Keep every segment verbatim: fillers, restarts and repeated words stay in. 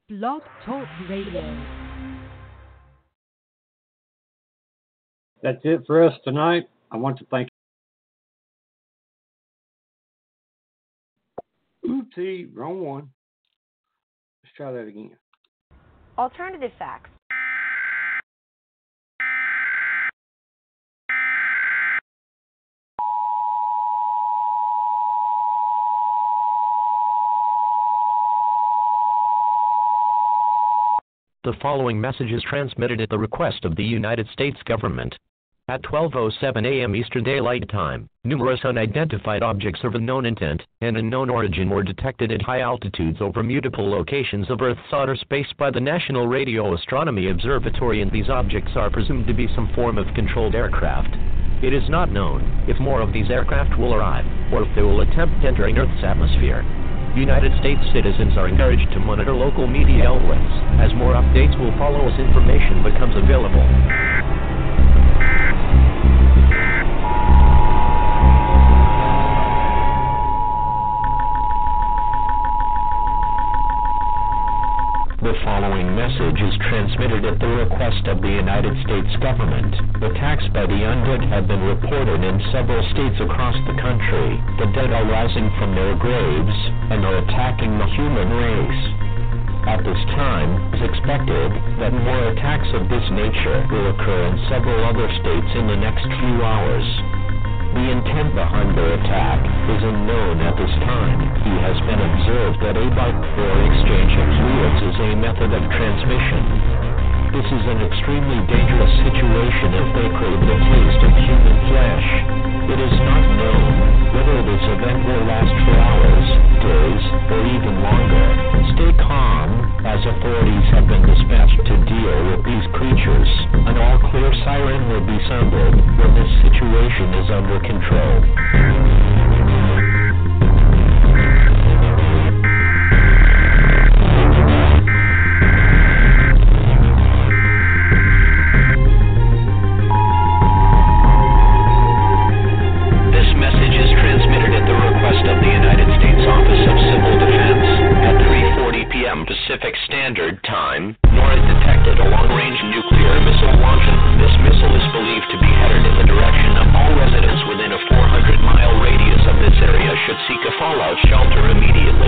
Blog Talk Radio. That's it for us tonight. I want to thank Oopsie, wrong one. Let's try that again. Alternative facts. The following message is transmitted at the request of the United States government. At twelve oh seven a.m. Eastern Daylight Time, numerous unidentified objects of unknown intent and unknown origin were detected at high altitudes over multiple locations of Earth's outer space by the National Radio Astronomy Observatory, and these objects are presumed to be some form of controlled aircraft. It is not known if more of these aircraft will arrive, or if they will attempt entering Earth's atmosphere. United States citizens are encouraged to monitor local media outlets, as more updates will follow as information becomes available. The following message is transmitted at the request of the United States government. Attacks by the undead have been reported in several states across the country. The dead are rising from their graves and are attacking the human race. At this time, it is expected that more attacks of this nature will occur in several other states in the next few hours. The intent behind their attack is unknown at this time. It has been observed that a bite or exchange of fluids is a method of transmission. This is an extremely dangerous situation if they crave the taste of human flesh. It is not known whether this event will last for hours, days, or even longer. Stay calm, as authorities have been dispatched to deal with these creatures. An all-clear siren will be sounded when this situation is under control. Pacific Standard Time, nor is detected a long-range nuclear missile launcher. This missile is believed to be headed in the direction of all residents within a four hundred mile radius of this area should seek a fallout shelter immediately.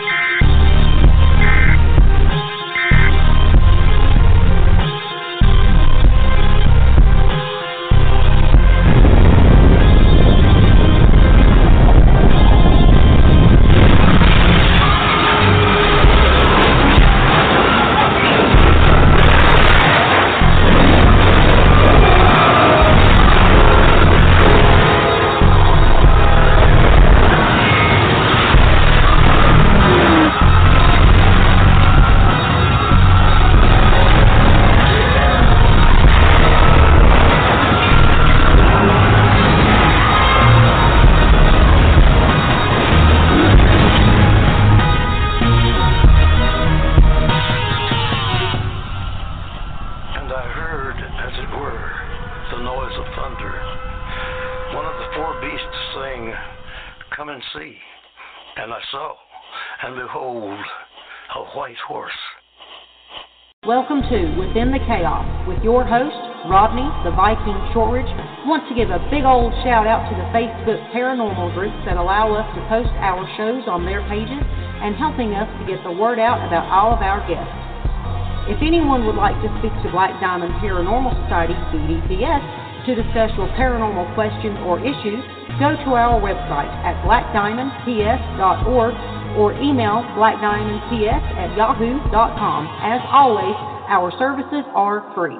Welcome to Within the Chaos with your host, Rodney the Viking Shortridge. I want to give a big old shout out to the Facebook paranormal groups that allow us to post our shows on their pages and helping us to get the word out about all of our guests. If anyone would like to speak to Black Diamond Paranormal Society, B D P S, to discuss your paranormal questions or issues, go to our website at black diamond p s dot org or email black diamond p s at yahoo dot com. As always, our services are free.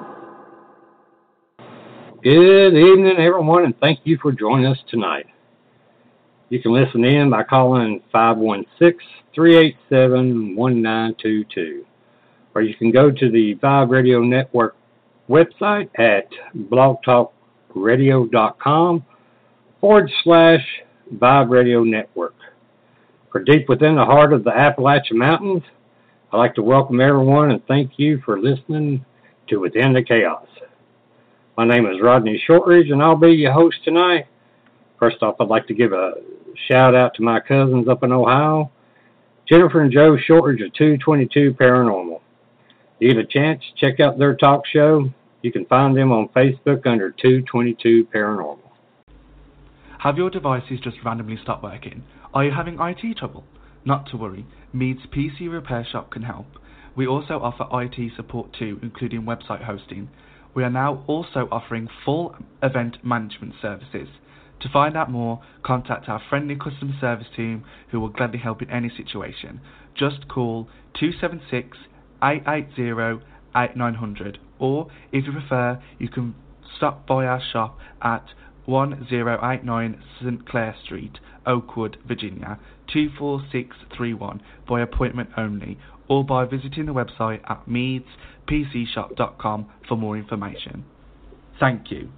Good evening, everyone, and thank you for joining us tonight. You can listen in by calling five one six, three eight seven, one nine two two, or you can go to the Vibe Radio Network website at blogtalkradio.com forward slash Vibe Radio Network. For deep within the heart of the Appalachian Mountains, I'd like to welcome everyone and thank you for listening to Within the Chaos. My name is Rodney Shortridge, and I'll be your host tonight. First off, I'd like to give a shout out to my cousins up in Ohio. Jennifer and Joe Shortridge of two twenty-two Paranormal. You get a chance, check out their talk show. You can find them on Facebook under two twenty-two Paranormal. Have your devices just randomly stopped working? Are you having I T trouble? Not to worry, Mead's P C Repair Shop can help. We also offer I T support too, including website hosting. We are now also offering full event management services. To find out more, contact our friendly customer service team who will gladly help in any situation. Just call two seven six, eight eight zero, eight nine zero zero, or if you prefer, you can stop by our shop at one zero eight nine Saint Clair Street, Oakwood, Virginia, two four six three one by appointment only, or by visiting the website at meads p c shop dot com for more information. Thank you.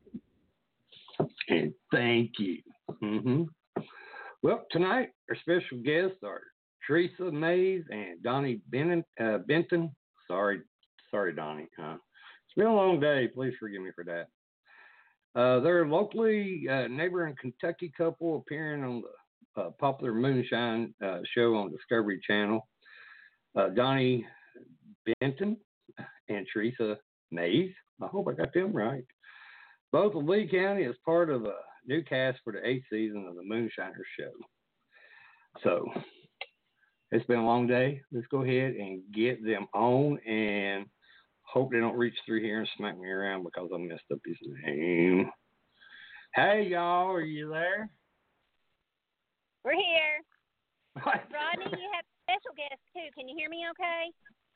And thank you. Mm-hmm. Well, tonight our special guests are Teresa Mays and Donnie Benton. Uh, Benton. Sorry, sorry, Donnie. Uh, it's been a long day. Please forgive me for that. Uh, they're a locally uh, neighboring Kentucky couple appearing on the uh, popular Moonshine uh, show on Discovery Channel. Uh, Donnie Benton and Teresa Mays. I hope I got them right. Both of Lee County is part of a new cast for the eighth season of the Moonshiner show. So it's been a long day. Let's go ahead and get them on and hope they don't reach through here and smack me around because I messed up his name. Hey, y'all, are you there? We're here. Rodney, you have special guests, too. Can you hear me okay?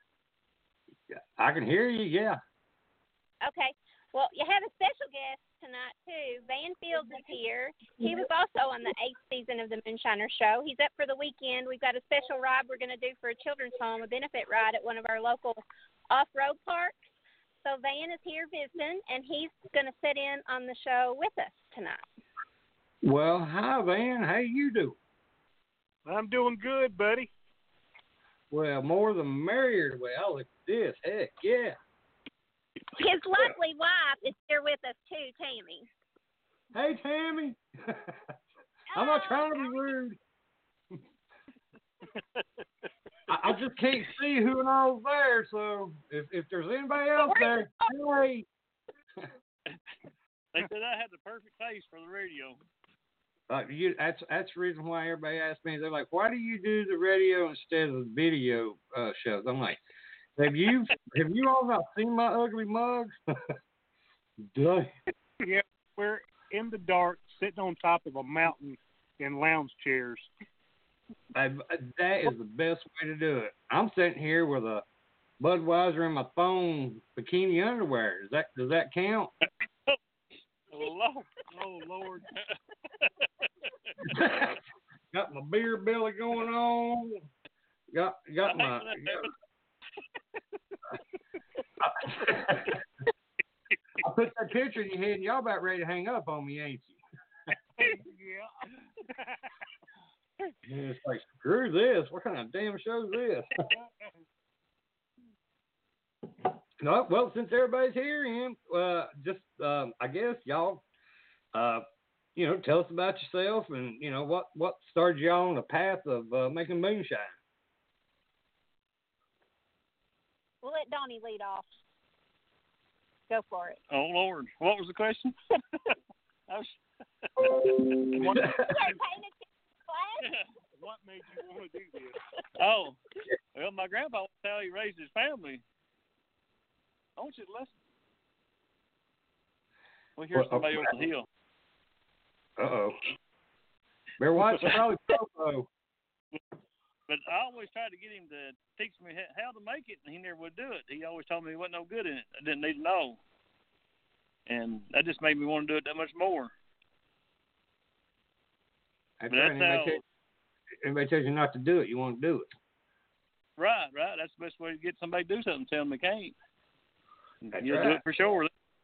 I can hear you, yeah. Okay. Well, you have a special guest tonight, too. Van Fields is here. He was also on the eighth season of the Moonshiner Show. He's up for the weekend. We've got a special ride we're going to do for a children's home, a benefit ride at one of our local off-road parks. So Van is here visiting, and he's going to sit in on the show with us tonight. Well, hi, Van. How you doing? I'm doing good, buddy. Well, more the merrier. Well, look at this. Heck, yeah. His lovely wife is here with us, too, Tammy. Hey, Tammy. I'm not trying to be rude. I, I just can't see who and all's there, so if, if there's anybody else there, hey. They said I had the perfect face for the radio. Uh, you, that's that's the reason why everybody asks me. They're like, "Why do you do the radio instead of the video uh, shows?" I'm like, "Have you have you all not seen my ugly mug?" Duh. Yeah, we're in the dark, sitting on top of a mountain in lounge chairs. I, that is the best way to do it. I'm sitting here with a Budweiser in my thong bikini underwear. Does that does that count? Oh Lord! Oh Lord! Got my beer belly going on. Got got my. Got, I put that picture in your head, and y'all about ready to hang up on me, ain't you? Yeah. And it's like, screw this. What kind of damn show is this? No, well, since everybody's here, Ian, uh, just um, I guess y'all, uh, you know, tell us about yourself and you know what what started y'all on the path of uh, making moonshine. We'll let Donnie lead off. Go for it. Oh Lord, what was the question? I was... what, what made you want to do this? Oh, well, my grandpa was how he raised his family. I want you to listen. We hear well, somebody okay. over the hill. Uh-oh. Better watch the probably Popo. But I always tried to get him to teach me how to make it, and he never would do it. He always told me he wasn't no good in it. I didn't need to know. And that just made me want to do it that much more. That's right. Anybody, how, tell, anybody tells you not to do it, you want to do it. Right, right. That's the best way to get somebody to do something, tell them they can't. That's You'll right. do it for sure.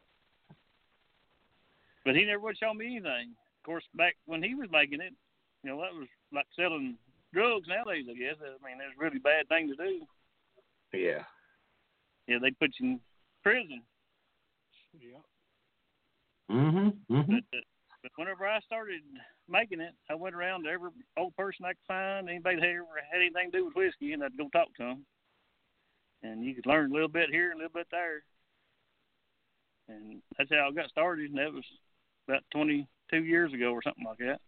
But he never would show me anything. Of course, back when he was making it, you know, that was like selling drugs nowadays, I guess. I mean, it's a really bad thing to do. Yeah. Yeah, they put you in prison. Yeah. Mm-hmm. Mm-hmm. But, uh, But whenever I started making it, I went around to every old person I could find, anybody that ever had anything to do with whiskey, and I'd go talk to them. And you could learn a little bit here, a little bit there. And that's how I got started, and that was about twenty-two years ago or something like that.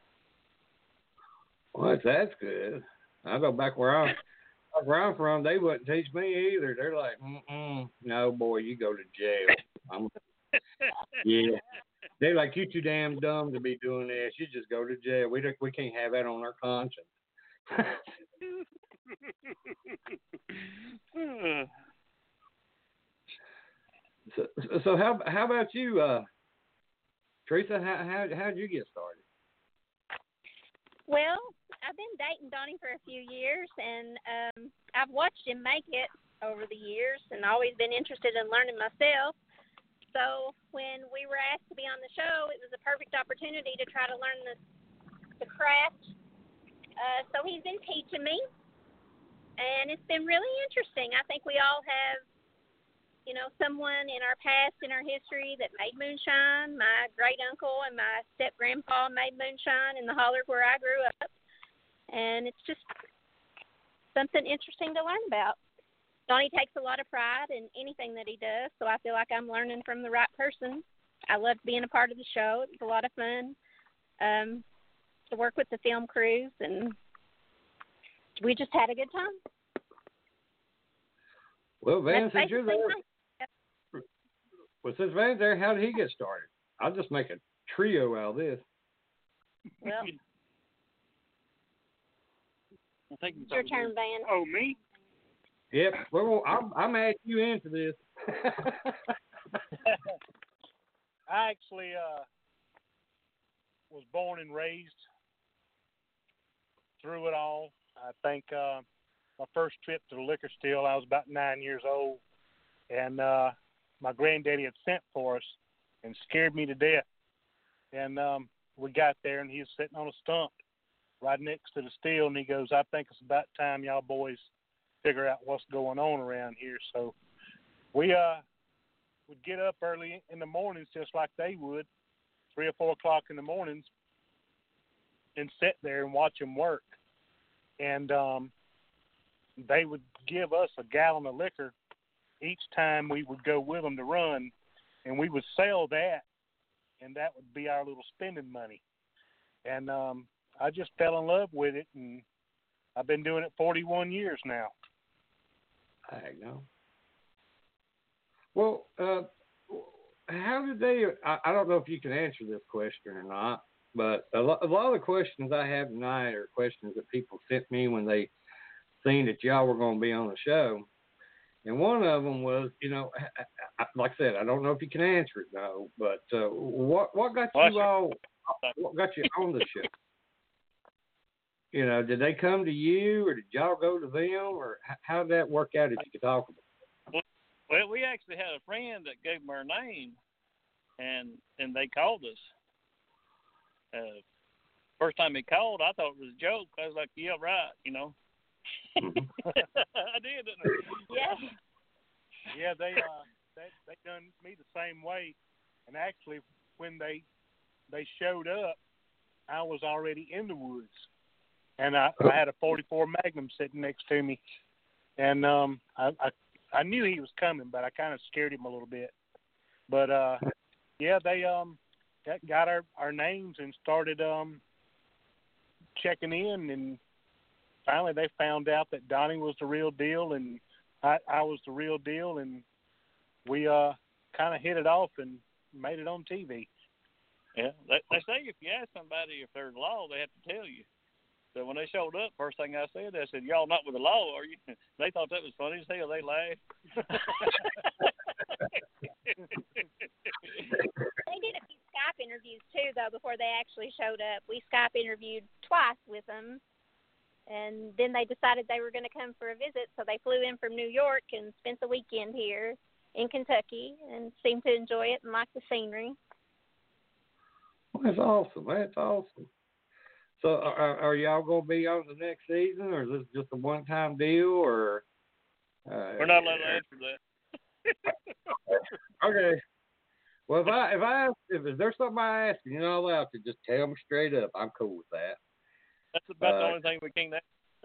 Well, that's good. I go back where I'm, back where I'm from, they wouldn't teach me either. They're like, mm-mm, no, boy, you go to jail. I'm, yeah. They're like, you too damn dumb to be doing this. You just go to jail. We don't, we can't have that on our conscience. so, so how how about you, uh, Teresa? How how how'd you get started? Well, I've been dating Donnie for a few years, and um, I've watched him make it over the years, and always been interested in learning myself. So when we were asked to be on the show, it was a perfect opportunity to try to learn the the craft. Uh, so he's been teaching me, and it's been really interesting. I think we all have, you know, someone in our past, in our history that made moonshine. My great uncle and my step grandpa made moonshine in the holler where I grew up, and it's just something interesting to learn about. Donnie takes a lot of pride in anything that he does, so I feel like I'm learning from the right person. I loved being a part of the show. It was a lot of fun um, to work with the film crews, and we just had a good time. Well, Van, That's since you're there, my... well, since Van's there, how did he get started? I'll just make a trio out of this. Well, I think it's your turn, Van. Oh, me? Yep. Well, I'm, I'm asking you into this. I actually uh, was born and raised through it all. I think uh, my first trip to the liquor still, I was about nine years old, and uh, my granddaddy had sent for us and scared me to death. And um, we got there, and he was sitting on a stump right next to the still, and he goes, I think it's about time y'all boys figure out what's going on around here. So we uh would get up early in the mornings just like they would, three or four o'clock in the mornings, and sit there and watch them work. And um, they would give us a gallon of liquor each time we would go with them to run, and we would sell that, and that would be our little spending money. And um, I just fell in love with it, and I've been doing it forty-one years now. I know. Well, uh, how did they, I, I don't know if you can answer this question or not, but a, lo- a lot of the questions I have tonight are questions that people sent me when they seen that y'all were going to be on the show. And one of them was, you know, I, I, like I said, I don't know if you can answer it, though, but uh, what what got you all, what got you on the show? You know, did they come to you, or did y'all go to them, or how did that work out, if you could talk about it? Well, we actually had a friend that gave them our name, and and they called us. Uh, first time he called, I thought it was a joke. I was like, yeah, right, you know. Mm-hmm. I did, didn't I? Yeah. Yeah, they, uh, they, they done me the same way. And actually, when they they showed up, I was already in the woods. And I, I had a forty-four Magnum sitting next to me, and um, I, I I knew he was coming, but I kind of scared him a little bit. But uh, yeah, they um got our, our names and started um checking in, and finally they found out that Donnie was the real deal, and I, I was the real deal, and we uh kind of hit it off and made it on T V. Yeah, they, they say if you ask somebody if they're in law, they have to tell you. So when they showed up, first thing I said, I said, y'all not with the law, are you? They thought that was funny as hell. They laughed. They did a few Skype interviews, too, though, before they actually showed up. We Skype interviewed twice with them, and then they decided they were going to come for a visit, so they flew in from New York and spent the weekend here in Kentucky and seemed to enjoy it and like the scenery. Well, that's awesome. That's awesome. So are, are y'all going to be on the next season, or is this just a one-time deal, or? Uh, We're not allowed to answer that. Okay. Well, if I if I ask, if there's something I ask and you're not allowed to, just tell me straight up. I'm cool with that. That's about Uh, the only thing we can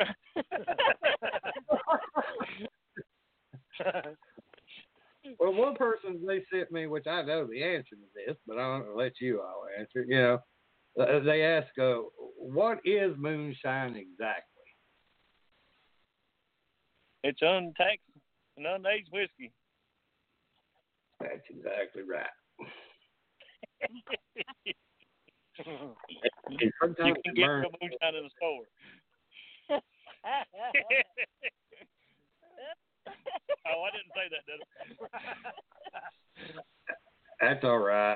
ask. Well, one person they sent me, which I know the answer to this, but I'm gonna let you all answer. You know, uh, they ask, uh, "What is moonshine exactly?" It's untaxed and unaged whiskey. That's exactly right. And You sometimes can it get burns- real moonshine in the store. Oh, I didn't say that, did I? That's all right.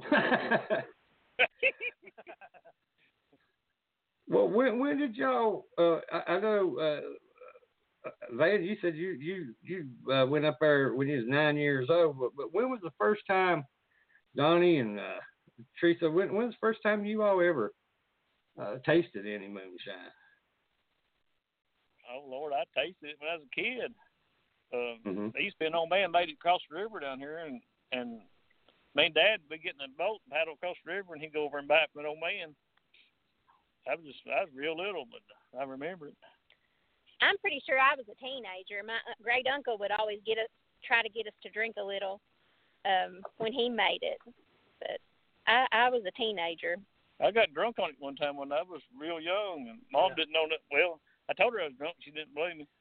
Well, when when did y'all? Uh, I, I know, uh, Van. You said you you you uh, went up there when you was nine years old. But, but when was the first time, Donnie and uh, Teresa? When when was the first time you all ever uh, tasted any moonshine? Oh Lord, I tasted it when I was a kid. Um, Mm-hmm. There used to be an old man made it across the river down here, and and me and Dad would be getting a boat and paddle across the river, and he'd go over and buy it from an old man. I was just I was real little, but I remember it. I'm pretty sure I was a teenager. My uh, great uncle would always get us, try to get us to drink a little um, when he made it. But I, I was a teenager. I got drunk on it one time when I was real young, and Mom Yeah. didn't know that. Well, I told her I was drunk. She didn't believe me.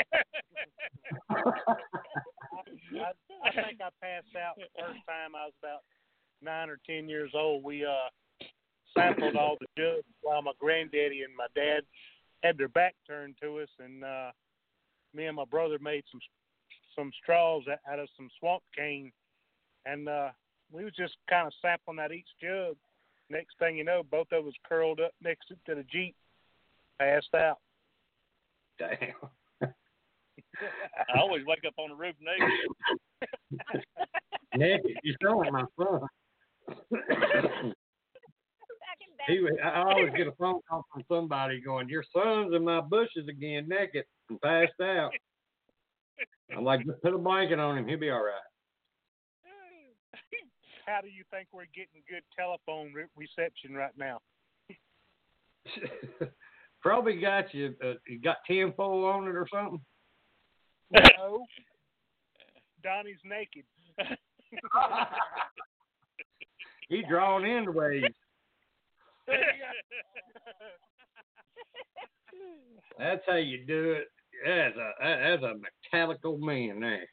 I, I think I passed out the first time I was about nine or ten years old. We uh, sampled all the jugs while my granddaddy and my dad had their back turned to us, and uh, me and my brother made some some straws out of some swamp cane, and uh, we was just kind of sampling out each jug. Next thing you know, both of us curled up next to the Jeep, passed out. Damn. I always wake up on the roof naked. Naked, you're showing my son. He, was- I always get a phone call from somebody going, "Your son's in my bushes again, naked and passed out." I'm like, "Just put a blanket on him; he'll be all right." How do you think we're getting good telephone re- reception right now? Probably got you. Uh, you got tinfoil on it or something. No. Donnie's naked. He drawn in the waves. That's how you do it. That's a that's a metallic old man there.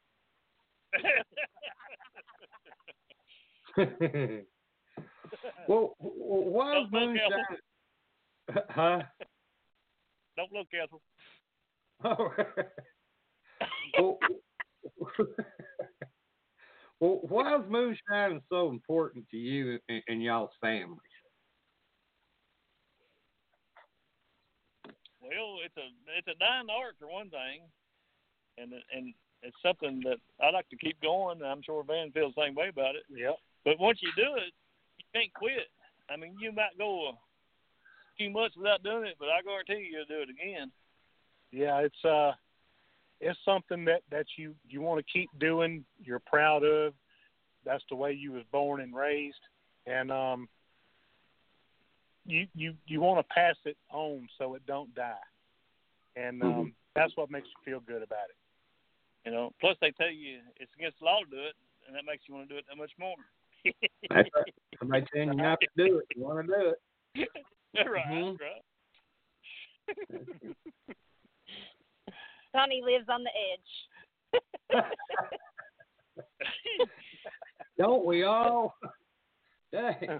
Well, why is Don't look, moonshine? Huh? Don't look, Ethel. Oh. well, well, why is moonshine so important to you and, and y'all's families? Well, it's a it's a dying art for one thing, and and it's something that I like to keep going. I'm sure Van feels the same way about it. Yep. But once you do it, you can't quit. I mean, you might go a few months without doing it, but I guarantee you, you'll do it again. Yeah, it's uh, it's something that, that you, you want to keep doing. You're proud of. That's the way you was born and raised, and um, you you you want to pass it on so it don't die, and um, Mm-hmm. that's what makes you feel good about it. You know. Plus, they tell you it's against the law to do it, and that makes you want to do it that much more. That's right. Somebody telling you not to do it, you want to do it. That's right. Mhm. That's right. Donnie lives on the edge. Don't we all? Dang.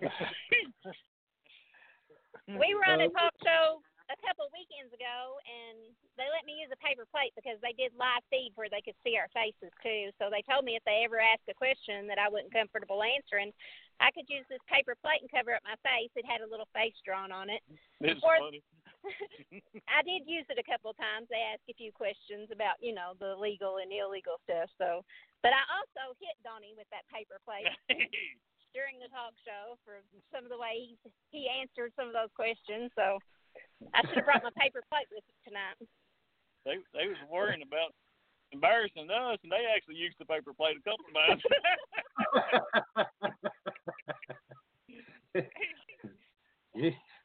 We were on a talk show a couple of weekends ago, and they let me use a paper plate because they did live feed where they could see our faces too. So they told me if they ever asked a question that I wasn't comfortable answering, I could use this paper plate and cover up my face. It had a little face drawn on it. It's Or- funny. I did use it a couple of times. They asked a few questions about, you know, the legal and illegal stuff. So, but I also hit Donnie with that paper plate during the talk show for some of the way he, he answered some of those questions. So I should have brought my paper plate with me tonight. They they was worrying about embarrassing us, and they actually used the paper plate a couple of times.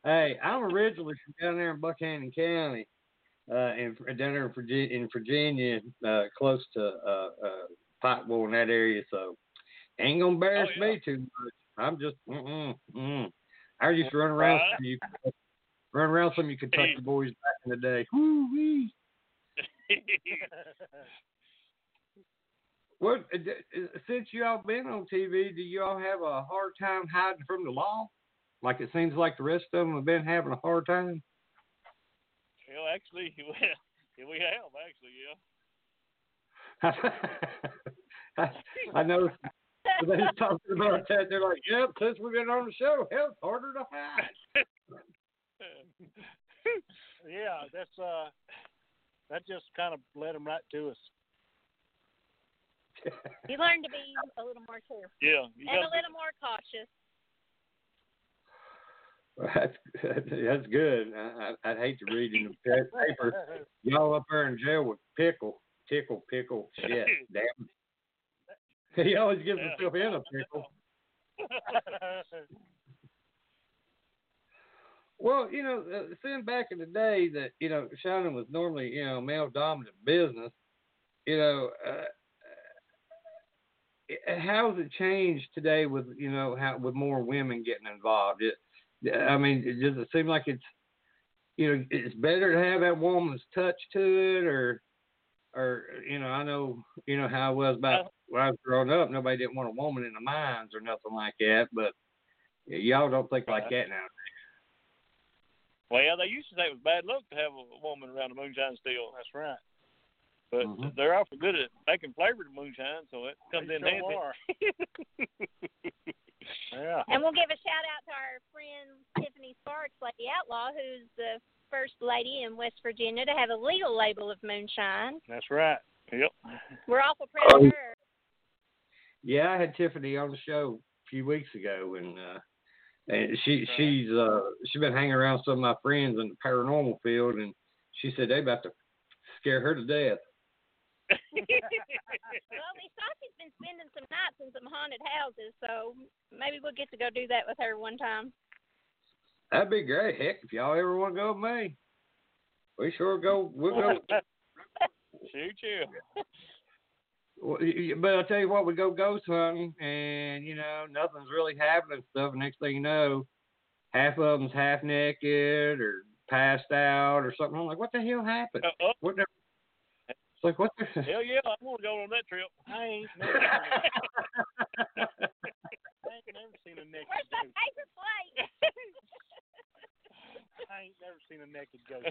Hey, I'm originally from down there in Buchanan County, uh, in down there in Virginia, in Virginia, uh, close to uh, uh, Pikeville in that area. So ain't gonna embarrass Oh, yeah. me too much. I'm just, mm mm. I used to run around Right. some of you, run around some of you Kentucky boys back in the day. Woo wee. What? uh, d- uh, Since y'all been on T V, do y'all have a hard time hiding from the law? Like it seems like the rest of them have been having a hard time. Well, actually, well, we have actually, yeah. I, I know they was talking about that. They're like, "Yep, since we've been on the show, hell, it's harder to hide." Yeah, that's uh, that just kind of led them right to us. You learn to be a little more careful Yeah, you and a gotta- little more cautious. That's that's good. I, I, I'd hate to read in the paper y'all up there in jail with pickle, tickle, pickle, shit. Damn. He always gets Yeah. himself in a pickle. Well, you know, uh, seeing back in the day that, you know, Shannon was normally, you know, male dominant business, you know, uh, uh, how has it changed today with, you know, how with more women getting involved? It, I mean, it, does it seem like it's, you know, it's better to have that woman's touch to it, or, or, you know, I know, you know, how it was about when I was growing up, nobody didn't want a woman in the mines or nothing like that, but y'all don't think like that now. Well, they used to say it was bad luck to have a woman around the moonshine still. That's right. But Mhm. they're awful good at making flavored moonshine, so it comes They in sure handy. are. Yeah. And we'll give a shout out to our friend Tiffany Sparks, Lady Outlaw, who's the first lady in West Virginia to have a legal label of moonshine. That's right. Yep. We're awful proud of her. Yeah, I had Tiffany on the show a few weeks ago, and uh, and she she's uh she's been hanging around some of my friends in the paranormal field, and she said they about to scare her to death. Well, we thought she's been spending some nights in some haunted houses, so maybe we'll get to go do that with her one time. That'd be great. Heck, if y'all ever want to go with me, we sure go. We'll go. Shoot you. Well, y- y- But I'll tell you what, we go ghost hunting, and you know nothing's really happening. and Stuff. And next thing you know, half of them's half naked or passed out or something. I'm like, what the hell happened? Uh, uh, What the? It's like what the? hell yeah, I want to go on that trip. I ain't never seen a, I ain't never seen a naked Where's my ghost. paper plate? I ain't never seen a naked ghost.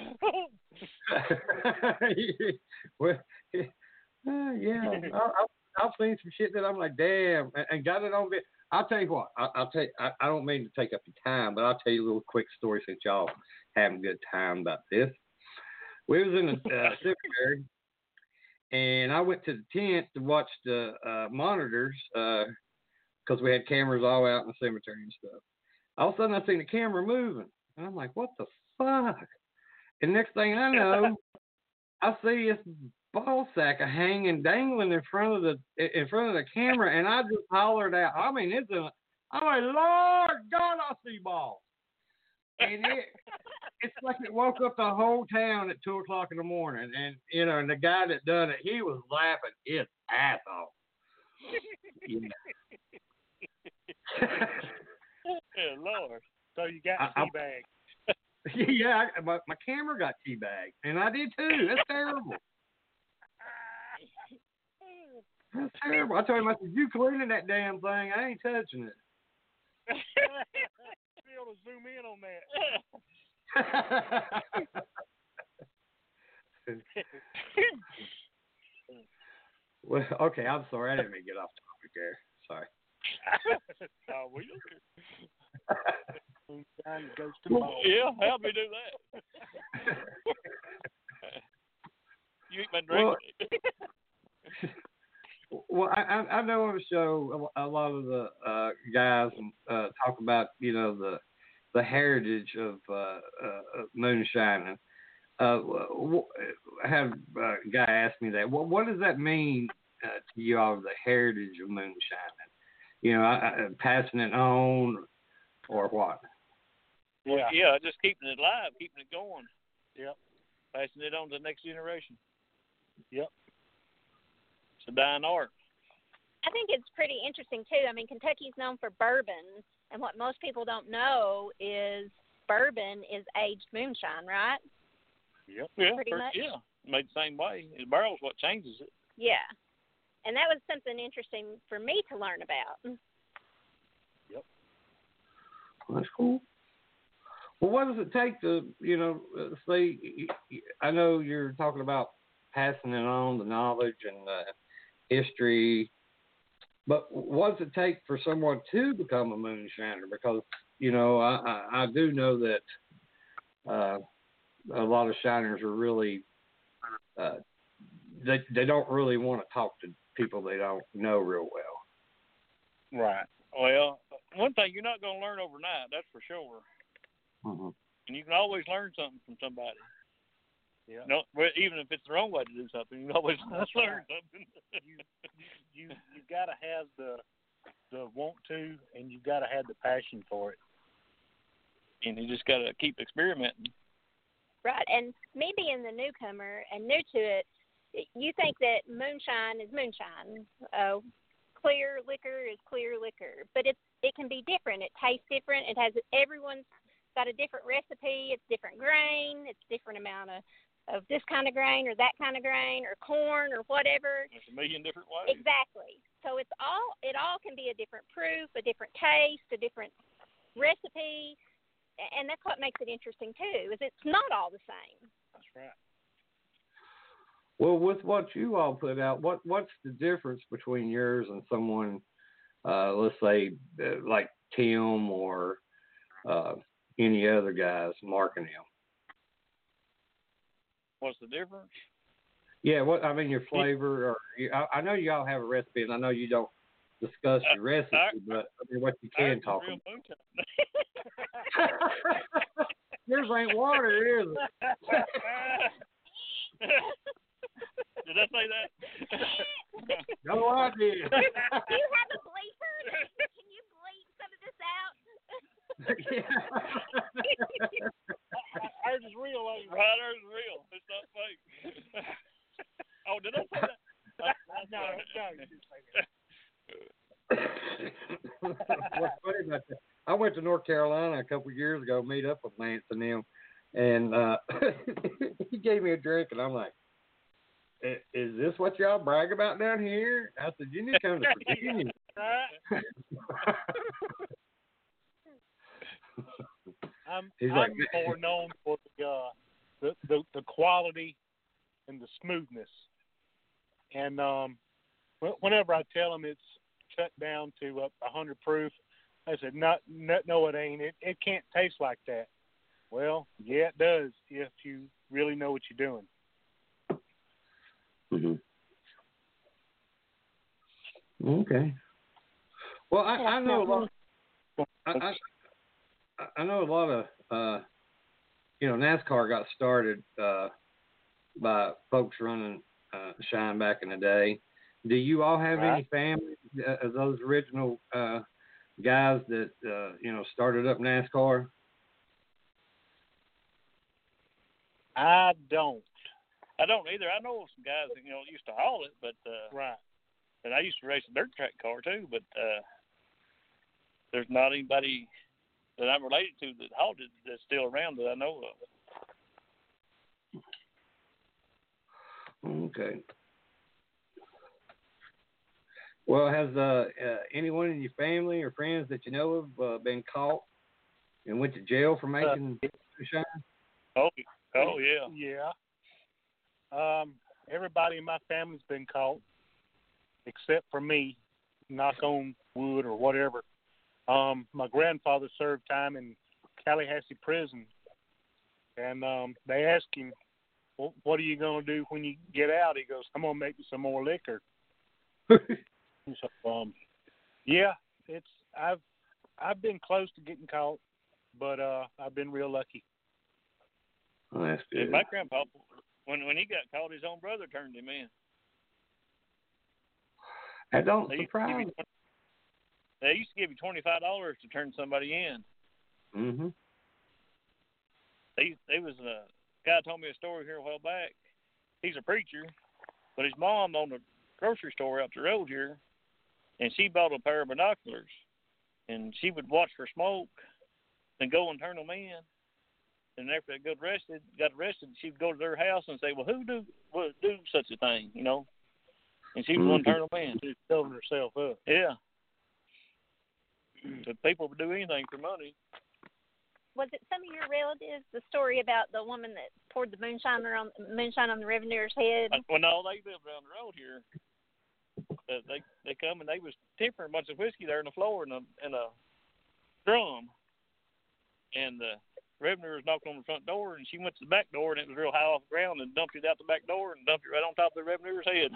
Well, uh, yeah, I, I, I've seen some shit that I'm like, damn, and, and got it on video. I'll tell you what, I, I'll tell you, I, I don't mean to take up your time, but I'll tell you a little quick story since y'all having a good time about this. We was in the uh, cemetery, and I went to the tent to watch the uh, monitors because we had cameras all out in the cemetery and stuff. All of a sudden, I seen the camera moving, and I'm like, what the fuck? And next thing I know, I see this ball sack a hanging, dangling in front of the in front of the camera, and I just hollered out. I mean, it's a, I'm like, Lord God, I see balls, and it, it's like it woke up the whole town at two o'clock in the morning, and you know, and the guy that done it, he was laughing his ass off. Yeah. Yeah, Lord. So you got I- I- teabag. Yeah, I, my, my camera got teabagged, and I did too. That's terrible. That's terrible. I told him, I said, you cleaning that damn thing. I ain't touching it. Be able to zoom in on that. Well, okay, I'm sorry. I didn't mean to get off topic there. Sorry. Oh, we don't care. Moonshine goes to the ball. Yeah, help me do that. You eat my drink. Well, well I, I I know on the show a, a lot of the uh, guys uh, talk about, you know, the the heritage of uh, uh, moonshining. Uh, w- I had a guy ask me that. Well, what does that mean uh, to you all, the heritage of moonshining? You know, I, I, passing it on or what? Well, Yeah. yeah, just keeping it alive, keeping it going. Yep. Passing it on to the next generation. Yep. It's a dying art. I think it's pretty interesting too. I mean, Kentucky's known for bourbon, and what most people don't know is bourbon is aged moonshine, right? Yep. Yeah, Pretty per- much. yeah. Made the same way. The barrel's what changes it. Yeah. And that was something interesting for me to learn about. That's cool. Well, what does it take to, you know, uh, say, I know you're talking about passing it on, the knowledge and the history, but what does it take for someone to become a moonshiner? Because, you know, I, I, I do know that uh, a lot of shiners are really, uh, they, they don't really want to talk to people they don't know real well. Right. Well, one thing you're not going to learn overnight, that's for sure. Mm-hmm. And you can always learn something from somebody. Yeah. No, well, even if it's the wrong way to do something, you can always That's learn right. something. you you you got to have the the want to, and you got to have the passion for it. And you just got to keep experimenting. Right. And me being the newcomer and new to it, you think that moonshine is moonshine. Uh, clear liquor is clear liquor. But it's, it can be different. It tastes different. It has everyone's got a different recipe. It's different grain. It's different amount of, of this kind of grain or that kind of grain or corn or whatever. There's a million different ways. Exactly. So it's all it all can be a different proof, a different taste, a different recipe, and that's what makes it interesting too. Is it's not all the same. That's right. Well, with what you all put out, what what's the difference between yours and someone, uh, let's say, uh, like Tim or uh, any other guys, Mark and him? What's the difference? Yeah, what I mean, your flavor, or you, I, I know you all have a recipe, and I know you don't discuss your recipe, I, but I mean, what you can Ours is talk real about. moonshine. Yours ain't water, is it? Did I say that? No, I did. Do you have a bleeper? Can you bleep some of this out? Ours is real, ain't it? Right, ours is real. It's not fake. Oh, did I say that? No, no, you didn't say that. What's funny about that? I went to North Carolina a couple of years ago, meet up with Lance and them, and uh, he gave me a drink, and I'm like, "Is this what y'all brag about down here?" I said, "You need to come to Virginia." I'm, He's I'm like, more known for the, uh, the the the quality and the smoothness. And um, wh- whenever I tell them it's cut down to a uh, hundred proof, I said, "Not, no, no, it ain't. It it can't taste like that." Well, yeah, it does if you really know what you're doing. Mm-hmm. Okay. Well, I, I know a lot. Of, I, I I know a lot of uh, you know, NASCAR got started uh, by folks running uh, Shine back in the day. Do you all have Right. any family uh, of those original uh, guys that uh, you know started up NASCAR? I don't. I don't either. I know some guys that, you know, used to haul it, but uh, Right. and I used to race a dirt track car too, but uh, there's not anybody that I'm related to that hauled it that's still around that I know of. Okay. Well, has uh, uh, anyone in your family or friends that you know of uh, been caught and went to jail for making moonshine? Oh, oh yeah. Yeah. Um, everybody in my family's been caught, except for me. Knock on wood or whatever. Um, my grandfather served time in Tallahassee prison, and um, they asked him, well, "What are you going to do when you get out?" He goes, "I'm going to make me some more liquor." So, um, yeah, it's I've I've been close to getting caught, but uh, I've been real lucky. Oh, that's Yeah, good. my grandpa, when when he got caught, his own brother turned him in. That don't They used to give surprise you, they used to give you twenty-five dollars to turn somebody in. me. Mm-hmm. they they was a guy told me a story here a while back. He's a preacher, but his mom owned a grocery store up the road here, and she bought a pair of binoculars, and she would watch for smoke, and go and turn them in. And after they got arrested, got arrested, she'd go to their house and say, "Well, who do would do such a thing?" You know, and she was going to turn them in. She's covering herself up. Yeah. But people would do anything for money. Was it some of your relatives? The story about the woman that poured the moonshine on moonshine on the revenue's head. Uh, well, no, they lived around the road here. Uh, they they come and they was tipping a bunch of whiskey there on the floor in a in a drum, and the revenue was knocking on the front door, and she went to the back door, and it was real high off the ground, and dumped it out the back door, and dumped it right on top of the revenue's head.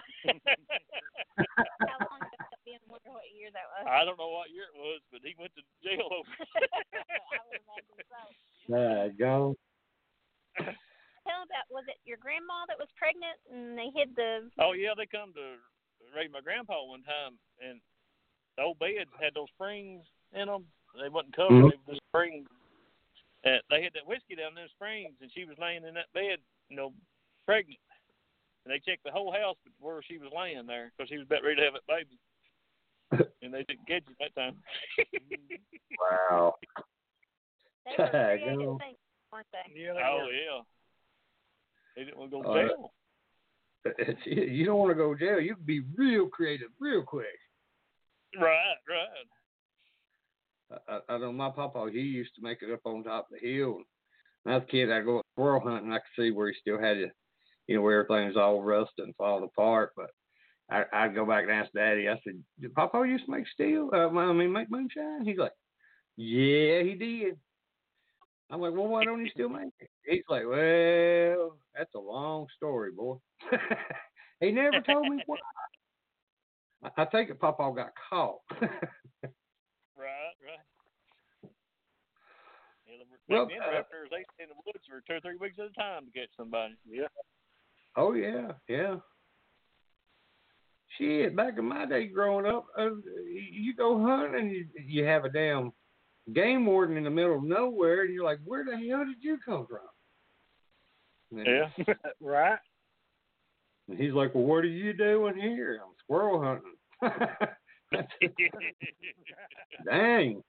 How long ago that been? I wonder what year that was. I don't know what year it was, but he went to jail over it. I would imagine so. There you go. Tell about, was it your grandma that was pregnant and they hid the... Oh, yeah, they come to raise my grandpa one time, and the old beds had those springs in them. They wasn't covered. Mm-hmm. They were the springs. Uh, they had that whiskey down in the springs, and she was laying in that bed, you know, pregnant. And they checked the whole house where she was laying there because she was about ready to have that baby. And they didn't catch it that time. Wow. They were creative things, weren't they? Yeah, they oh, were. yeah. They didn't want to go to Uh, jail. It's, you don't want to go to jail. You can be real creative real quick. Right, right. I, I know my papa, he used to make it up on top of the hill. And when I was a kid, I'd go squirrel hunting. I could see where he still had it, you know, where everything was all rusted and falling apart. But I, I'd go back and ask Daddy. I said, "Did Papa used to make steel? Uh, I mean, make moonshine?" He's like, "Yeah, he did." I'm like, "Well, why don't he still make it?" He's like, "Well, that's a long story, boy." He never told me why. I, I think it Papa got caught. Right, right. Yeah, back Well, then, uh, raptors, they stay in the woods for two or three weeks at a time to catch somebody. Yeah. Oh, yeah, yeah. Shit, back in my day growing up, uh, you go hunting and you, you have a damn game warden in the middle of nowhere, and you're like, where the hell did you come from? And Yeah. Right. And he's like, well, what are you doing here? I'm squirrel hunting. Dang.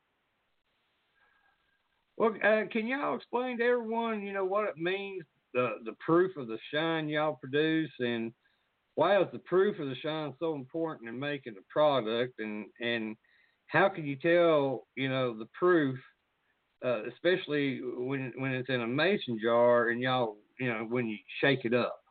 Well, uh, can y'all explain to everyone, you know, what it means, the the proof of the shine y'all produce, and why is the proof of the shine so important in making the product, and and how can you tell, you know, the proof, uh, especially when when it's in a mason jar and y'all, you know, when you shake it up?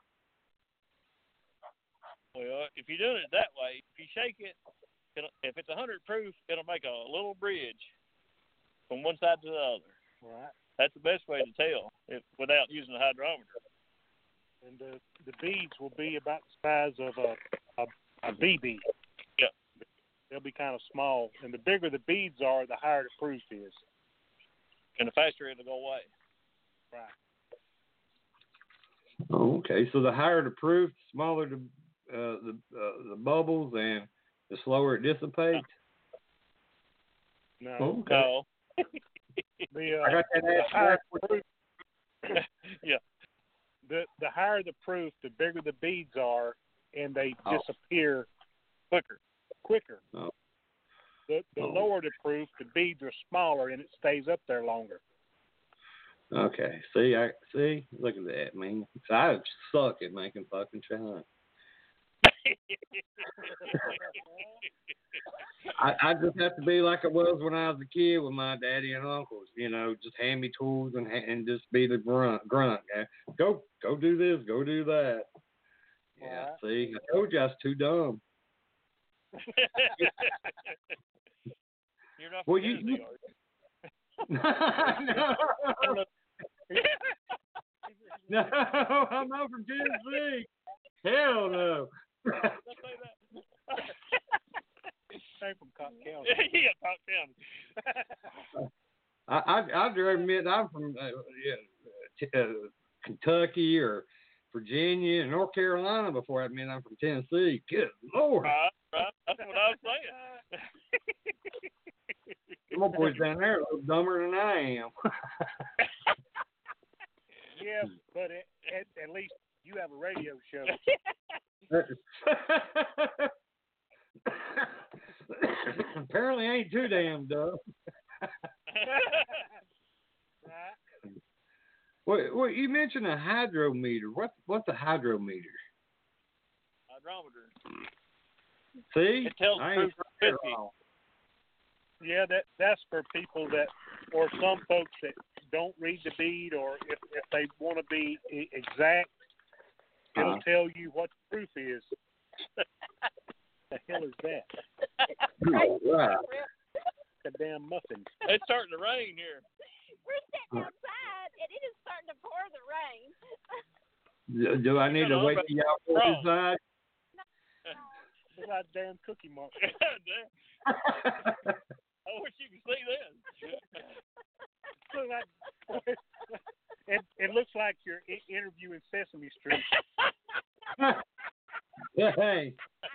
Well, if you're doing it that way, if you shake it, it'll, if it's one hundred proof, it'll make a little bridge from one side to the other. Right. That's the best way to tell if, without using a hydrometer. And the the beads will be about the size of a a, a B B. Yeah. They'll be kind of small, and the bigger the beads are, the higher the proof is. And the faster it'll go away. Right. Oh, okay. So the higher the proof, the smaller the uh, the uh, the bubbles, and the slower it dissipates. No. Oh, okay. No. The, uh, I got that the ass higher back. proof, Yeah. the the higher the proof, the bigger the beads are, and they Oh. disappear Quicker. quicker. Oh. The the Oh. lower the proof, the beads are smaller, and it stays up there longer. Okay. See, I see. Look at that, man. So I suck at making fucking shine. I, I just have to be like I was when I was a kid with my daddy and uncles. You know, just hand me tools and and just be the grunt. Grunt. Yeah. Go, go do this. Go do that. Yeah. Alright. See, I told you I was too dumb. You're not Well, from you- Tennessee, you- are you? no, no, I'm not from Tennessee. Hell no. Don't say that. Came from Cotton County. Yeah, Cotton County. I I I do admit I'm from uh, yeah, t- uh, Kentucky or Virginia and North Carolina before I admit I'm from Tennessee. Good Lord. Right, right. That's what I was saying. My boys down there are a little dumber than I am. Apparently, ain't too damn dumb. Right. Well, well, you mentioned a hydrometer. What, what's a hydrometer? Hydrometer. See, It tells I proof ain't of there whiskey. wrong. Yeah, that that's for people that, or some folks that don't read the bead, or if if they want to be e- exact, it'll Uh-huh. tell you what the proof is. The hell is that? Oh, right. The damn muffins. It's starting to rain here. We're sitting outside, and it is starting to pour the rain. Do, do I need to wait till y'all go Wrong. inside? It's that damn cookie monster. Damn. I wish you could see this. Look like- it, it looks like you're i- interviewing Sesame Street. Hey.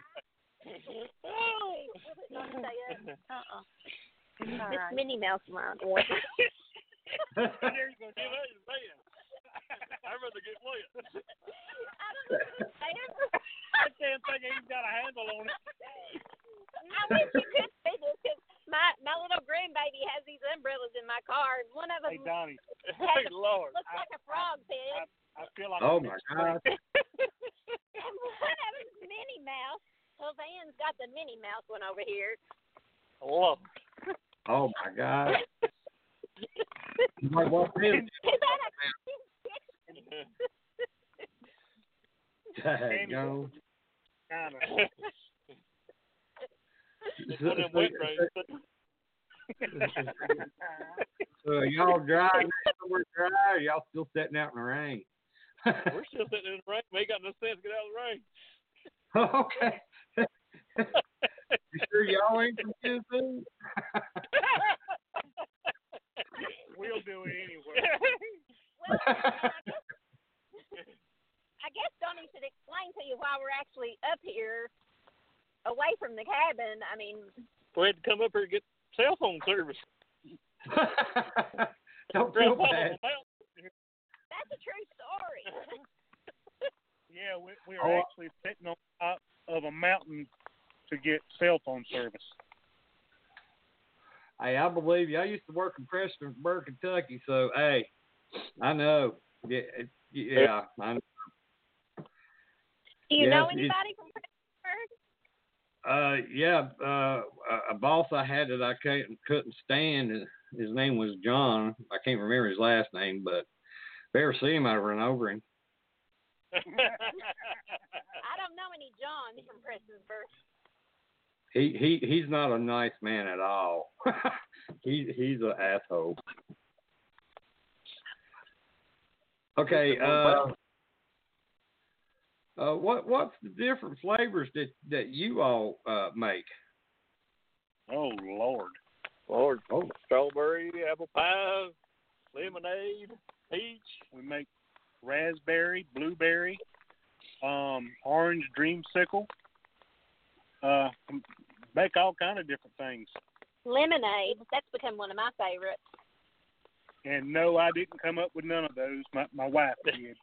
Oh, not say it. Uh-uh. It's Minnie Mouse around. There you go. Get out of bed. I'd rather get wet. I don't know what it's saying. That damn thing ain't got a handle on it. I wish you could see this because my, my little grandbaby has these umbrellas in my car, and one of them Hey, Donnie, Hey, Lord. looks like a frog's head, I feel like Oh I'm my explaining- God. and one of them's Minnie Mouse. Well, Van's got the Minnie Mouse one over here. Lord. Oh my God. You might walk in. Is that a Daggone. Kinda. It's one of them wet rains. So y'all dry, somewhere dry, or y'all still sitting out in the rain? We're still sitting in the rain. We ain't got no sense to get out of the rain. Okay. You sure y'all ain't from Tennessee? We'll do it anyway. Well, I guess, I guess Donnie should explain to you why we're actually up here, away from the cabin. I mean, We had to come up here to get cell phone service. Don't feel bad. that's a true story. Yeah, we, we Oh. are actually sitting on top of a mountain to get cell phone service. Hey, I believe you. I used to work in Prestonsburg, Kentucky, so hey, I know. Yeah, it- yeah, I know. Do you Yes, know it's- anybody from Pittsburgh? Uh, yeah, uh, a- a boss I had that I couldn't couldn't stand. uh, His name was John. I can't remember his last name, but if I ever see him, I'd run over him. I don't know any Johns from Prestonsburg. He he he's not a nice man at all. he he's an asshole. Okay. Uh, uh, what what's the different flavors that that you all uh make? Oh, Lord. Lord. Oh. Strawberry, apple pie, lemonade, peach. We make raspberry, blueberry, um, orange dreamsicle. Uh, make all kind of different things. Lemonade. That's become one of my favorites. And no, I didn't come up with none of those. My my wife did.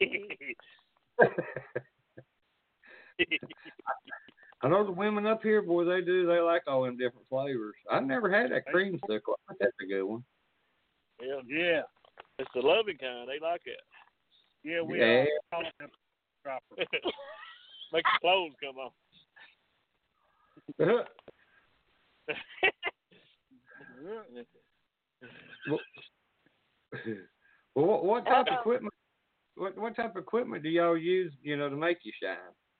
I know the women up here, boy, they do. They like all them different flavors. I've never had that creamsicle. I think that's a good one. Yeah, Yeah, it's the loving kind. They like it. yeah, we Yeah. uh, call it a dropper. Make the clothes come off. well, well, what, what type of equipment? What what type of equipment do y'all use? You know, to make you shine?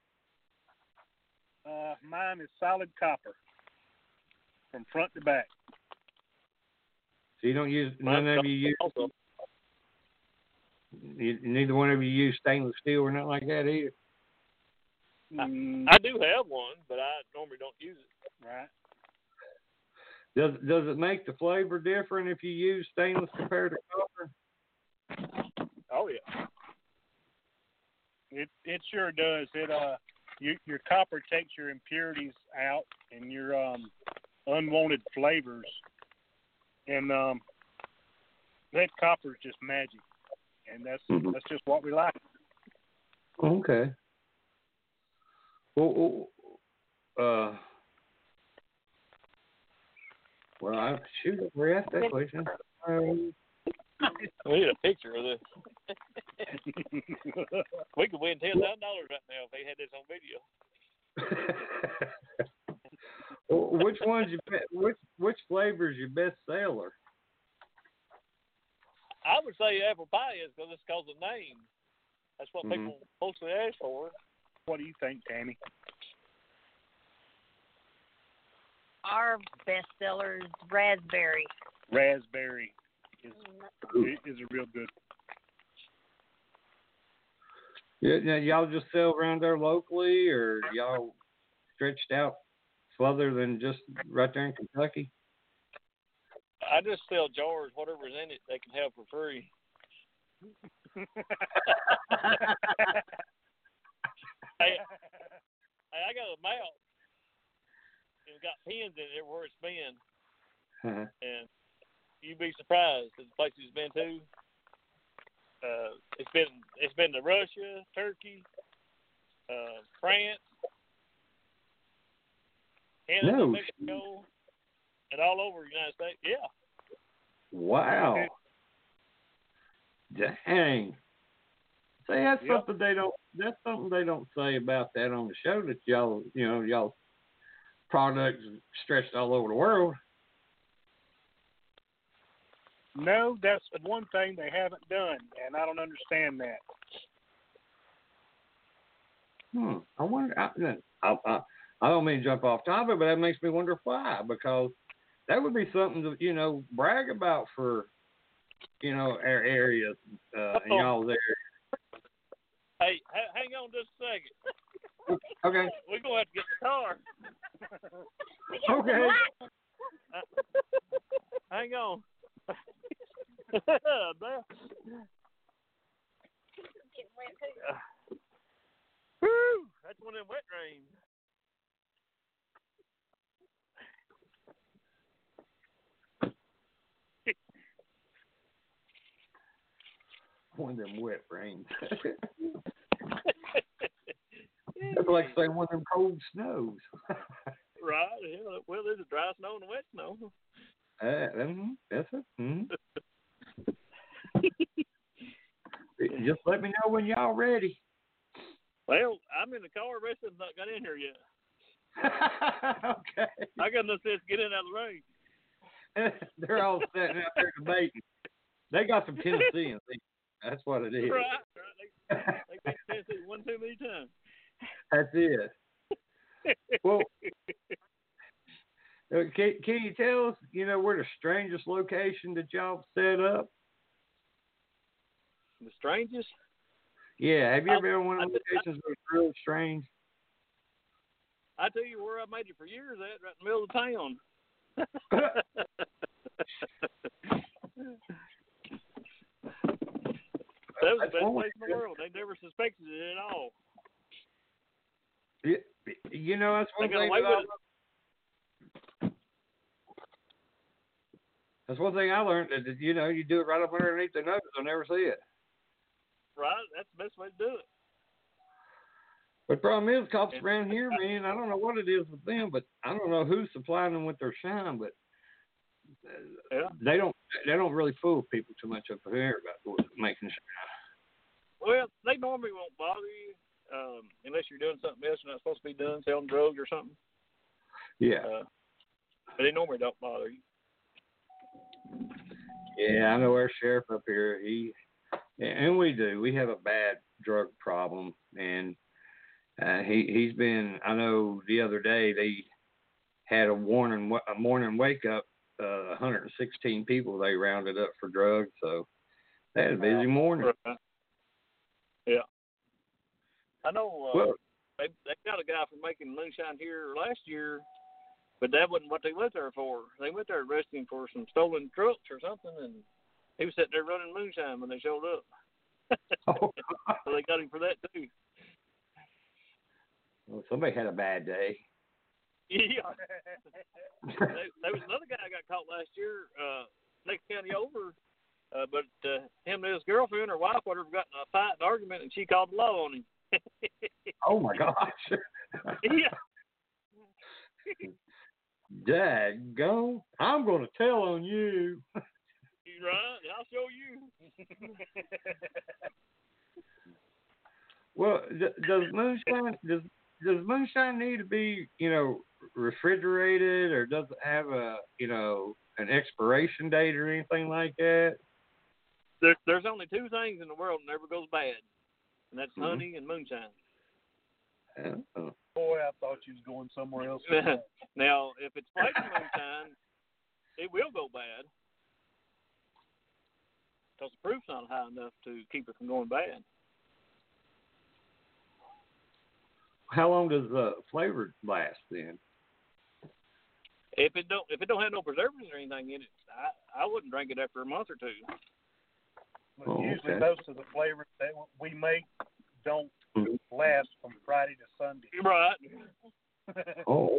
Uh, mine is solid copper from front to back. So you don't use none of you use. Also, You, neither one of you use stainless steel or nothing like that either. Mm, I do have one, but I normally don't use it. right. Does does it make the flavor different if you use stainless compared to copper? Oh yeah. It it sure does. It uh, you, your copper takes your impurities out and your um unwanted flavors, and um that copper is just magic, and that's that's just what we like. Okay. Well, uh, well, I shoot, we asked that question. Um, we need a picture of this. We could win ten thousand dollars right now if they had this on video. which one's your be- which which flavor is your best seller? I would say apple pie is because it's called the name. That's what Mm-hmm. people mostly ask for. What do you think, Tammy? Our best seller is raspberry. Raspberry is is a real good. Yeah, now y'all just sell around there locally, or y'all stretched out further than just right there in Kentucky? I just sell jars, whatever's in it, they can have for free. hey, hey, I got a mouse. It's got pins in it everywhere it's been. Uh-huh. And you'd be surprised at the places it's been to. Uh, it's been it's been to Russia, Turkey, uh, France, Canada, No. Mexico, and all over the United States. Yeah. Wow. Dang. See, that's Yep. something they don't. That's something they don't say about that on the show. That y'all, you know, y'all products stretched all over the world. No, that's the one thing they haven't done, and I don't understand that. Hmm. I wonder. I, I, I, I don't mean to jump off topic, but that makes me wonder why. Because that would be something to, you know, brag about for, you know, our areas, uh, and y'all's area. Hey, ha- hang on just a second. Okay. We're going to have to get the car. Okay. Uh, hang on. Whew, that's one of them wet rains. One of them wet rains. That's like saying one of them cold snows. Right. Yeah, well, there's a dry snow and a wet snow. Uh, mm, that's it. Mm. Just let me know when y'all ready. Well, I'm in the car. The rest of them not got in here yet. Okay. I got no sense to get in out of the rain. They're all sitting out there debating. They got some Tennesseans. That's what it is. Right. Right. They, they beat Tennessee one too many times. That's it. Well, uh, can, can you tell us, you know, where the strangest location that y'all set up? The strangest? Yeah, have you ever I- been on one of I- the locations that was really strange? I tell you where I made it for years at, right in the middle of town. That was the best place in the world. They never suspected it at all. Yeah, you know, that's They one got thing away that with I, it. that's one thing I learned, that, you know, you do it right up underneath their nose, they'll never see it. Right? That's the best way to do it. But the problem is, cops around here, man, I don't know what it is with them, but I don't know who's supplying them with their shine, but Yeah. they don't they don't really fool people too much up here about making shine. Well, they normally won't bother you um, unless you're doing something else you're not supposed to be doing, selling drugs or something. Yeah. Uh, but they normally don't bother you. Yeah, I know our sheriff up here, he, and we do, we have a bad drug problem, and uh, he, he's been, I know the other day they had a warning, a morning wake up, uh, one hundred sixteen people they rounded up for drugs, so they had a busy morning. Right. Yeah. I know uh, Well, they they got a guy for making moonshine here last year, but that wasn't what they went there for. They went there arresting him for some stolen trucks or something, and he was sitting there running moonshine when they showed up. oh, So they got him for that too. well, somebody had a bad day. Yeah. there, there was another guy got caught last year, uh, next county over, uh, but uh, him and his girlfriend or wife, whatever, got in a fight and argument, and she called the law on him. Oh my gosh. Yeah. Daggone, I'm going to tell on you. You right? I'll show you. Well, d- does moonshine does does moonshine need to be, you know, refrigerated, or does it have a, you know, an expiration date or anything like that? There, there's only two things in the world that never goes bad, and that's Mhm. honey and moonshine. Oh. Boy, I thought you was going somewhere else. Now, if it's flavored moonshine, it will go bad because the proof's not high enough to keep it from going bad. How long does the flavor last then? If it don't, if it don't have no preservatives or anything in it, I, I wouldn't drink it after a month or two. But Oh, usually okay. most of the flavors that we make don't Mhm. last from Friday to Sunday. Right. Oh.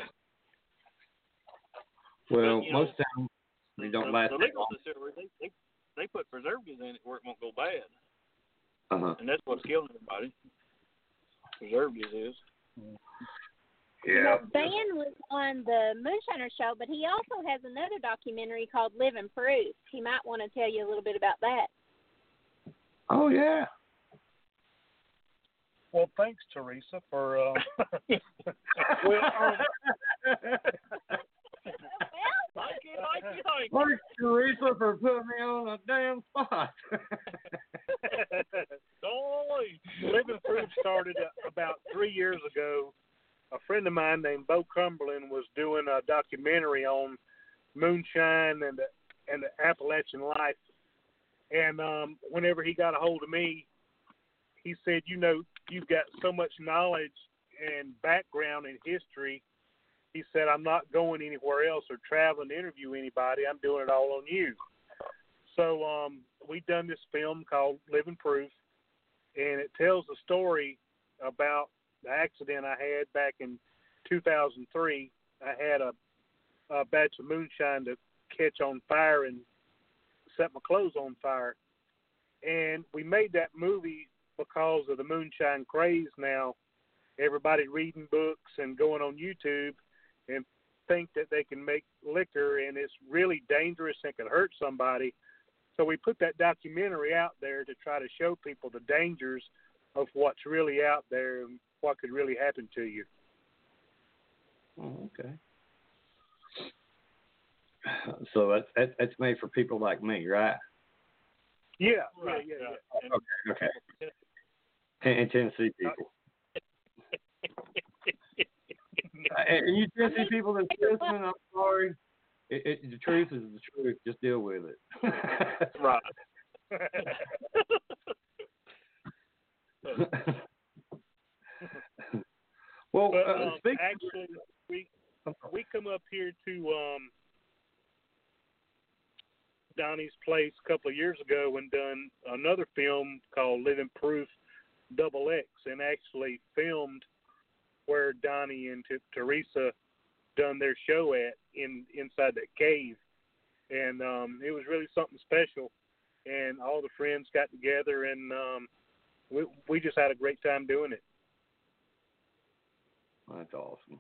Well, But, you know, most times they don't the, last the that legal long. distillery, they, they they put preservatives in it where it won't go bad, Uh-huh. and that's what's killing everybody. Preservatives is. Yeah. Van was on the Moonshiner Show, but he also has another documentary called Living Proof. He might want to tell you a little bit about that. Oh, yeah. Well, thanks, Teresa, for. Uh, well, um, Thank you, thank you, thank you. Thanks, Teresa, for putting me on a damn spot. Golly. Living Proof started uh, about three years ago. A friend of mine named Bo Cumberland was doing a documentary on moonshine and the, and the Appalachian life. And um, whenever he got a hold of me, he said, you know, you've got so much knowledge and background and history. He said, I'm not going anywhere else or traveling to interview anybody. I'm doing it all on you. So um, we've done this film called Living Proof, and it tells the story about the accident I had back in two thousand three. I had a, a batch of moonshine to catch on fire and set my clothes on fire. And we made that movie because of the moonshine craze now. Everybody reading books and going on YouTube and think that they can make liquor, and it's really dangerous and can hurt somebody. So we put that documentary out there to try to show people the dangers of what's really out there and what could really happen to you. Oh, okay. So that's that, that's made for people like me, right? Yeah, Right, yeah, yeah, yeah. yeah. Okay, okay. Ten- And Tennessee people. Uh, and you Tennessee people that's listening, I'm sorry. It, it, the truth is the truth. Just deal with it. Right. Well, But uh, um, speaking actually, we we come up here to um, Donnie's place a couple of years ago and done another film called Living Proof Double X, and actually filmed where Donnie and T- Teresa done their show at in inside that cave, and um, it was really something special. And all the friends got together, and um, we we just had a great time doing it. That's awesome.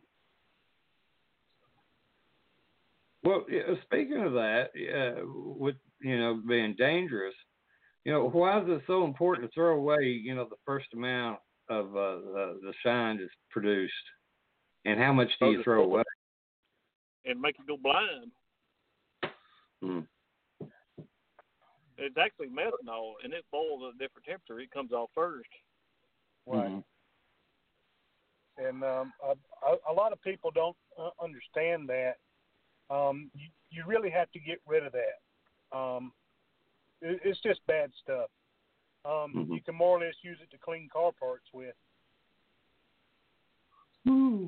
Well, yeah, speaking of that, uh, with you know being dangerous, you know, why is it so important to throw away, you know, the first amount of uh, the, the shine that's produced, and how much do you throw away? And make it go blind. Hmm. It's actually methanol, and it boils at a different temperature. It comes off first. Right. Mhm. And um, a, a lot of people don't uh, understand that. Um, you, you really have to get rid of that. Um, it, it's just bad stuff. Um, Mhm. You can more or less use it to clean car parts with. Hmm.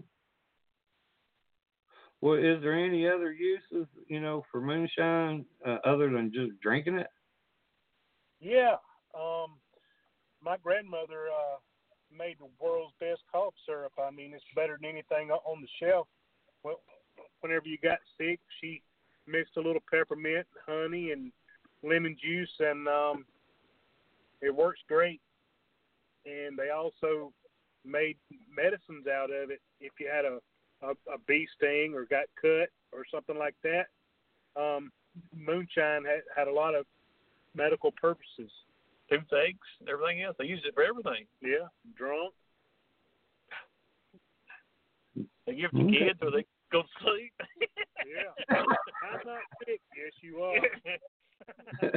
Well, is there any other uses, you know, for moonshine uh, other than just drinking it? Yeah. Um, my grandmother uh, made the world's best cough syrup. I mean, it's better than anything on the shelf. Well, whenever you got sick, she mixed a little peppermint, honey, and lemon juice, and um, it works great. And they also made medicines out of it. If you had a, a, a bee sting or got cut or something like that. Um, moonshine had, had a lot of medical purposes. Toothaches, everything else. They use it for everything. Yeah, drunk. They give it to Okay. kids or they go to sleep. Yeah. I'm not sick. Yes, you are.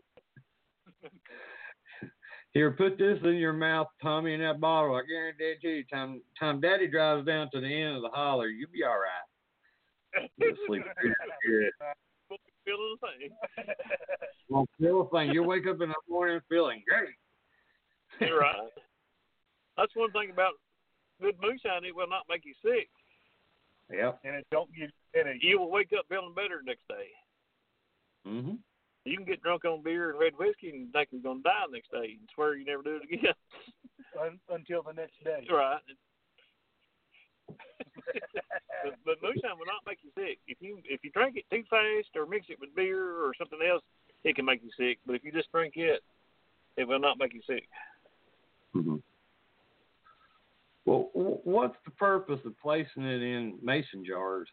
Here, put this in your mouth, Tommy, in that bottle. I guarantee you, time time Daddy drives down to the end of the holler, you'll be all right. You'll sleep good. Feel the same. Well, feel the thing. You'll wake up in the morning feeling great. You're right. That's one thing about good moonshine. It will not make you sick. Yep. And it don't give you headache. You will wake up feeling better the next day. Mm-hmm. You can get drunk on beer and red whiskey and think you're going to die the next day and swear you never do it again. Un- until the next day. Right. but, but moonshine will not make you sick. If you if you drink it too fast or mix it with beer or something else, it can make you sick. But if you just drink it, it will not make you sick. Mm-hmm. Well, w- what's the purpose of placing it in mason jars?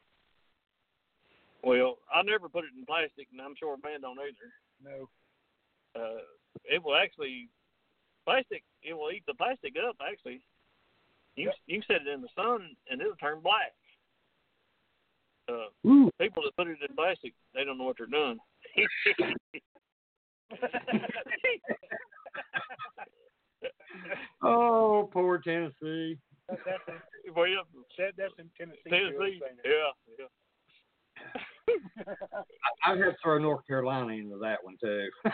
Well, I never put it in plastic, and I'm sure man don't either. No. Uh, it will actually plastic. It will eat the plastic up. Actually, you Yep. you set it in the sun and it'll turn black. Uh, Ooh. people that put it in plastic, they don't know what they're doing. Oh, poor Tennessee. That, that's, in, well, yeah, that, that's in Tennessee. Tennessee. Saying that. Yeah, yeah. I- I'd have to throw North Carolina into that one, too. Uh,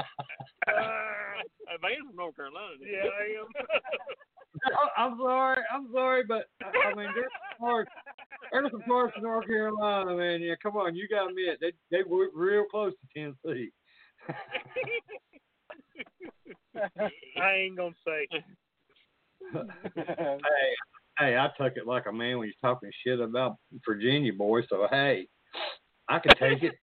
a man from North Carolina. Yeah, I am. Oh, I'm sorry. I'm sorry, but, I mean, there's some parts, there's some parts of North Carolina, man. Yeah, come on. You got to admit, they, they were real close to Tennessee. I ain't going to say. hey, hey, I took it like a man when you're talking shit about Virginia boy. So hey, I can take it.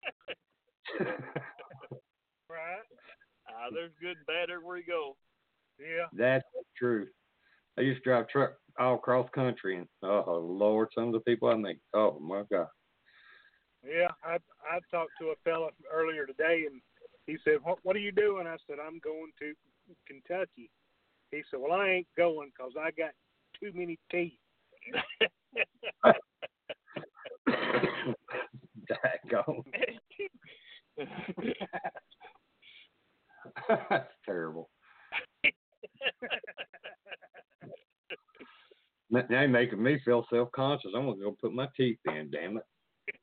Right. Uh, there's good and bad everywhere you go. Yeah. That's the truth. I used to drive truck all across country, and oh Lord, some of the people I meet. Oh my God. Yeah, I I talked to a fella earlier today, and he said, "What what are you doing?" I said, "I'm going to Kentucky." He said, "Well, I ain't going because I got too many teeth." Daggone. That's terrible. Now you're making me feel self-conscious. I'm gonna go put my teeth in. Damn it.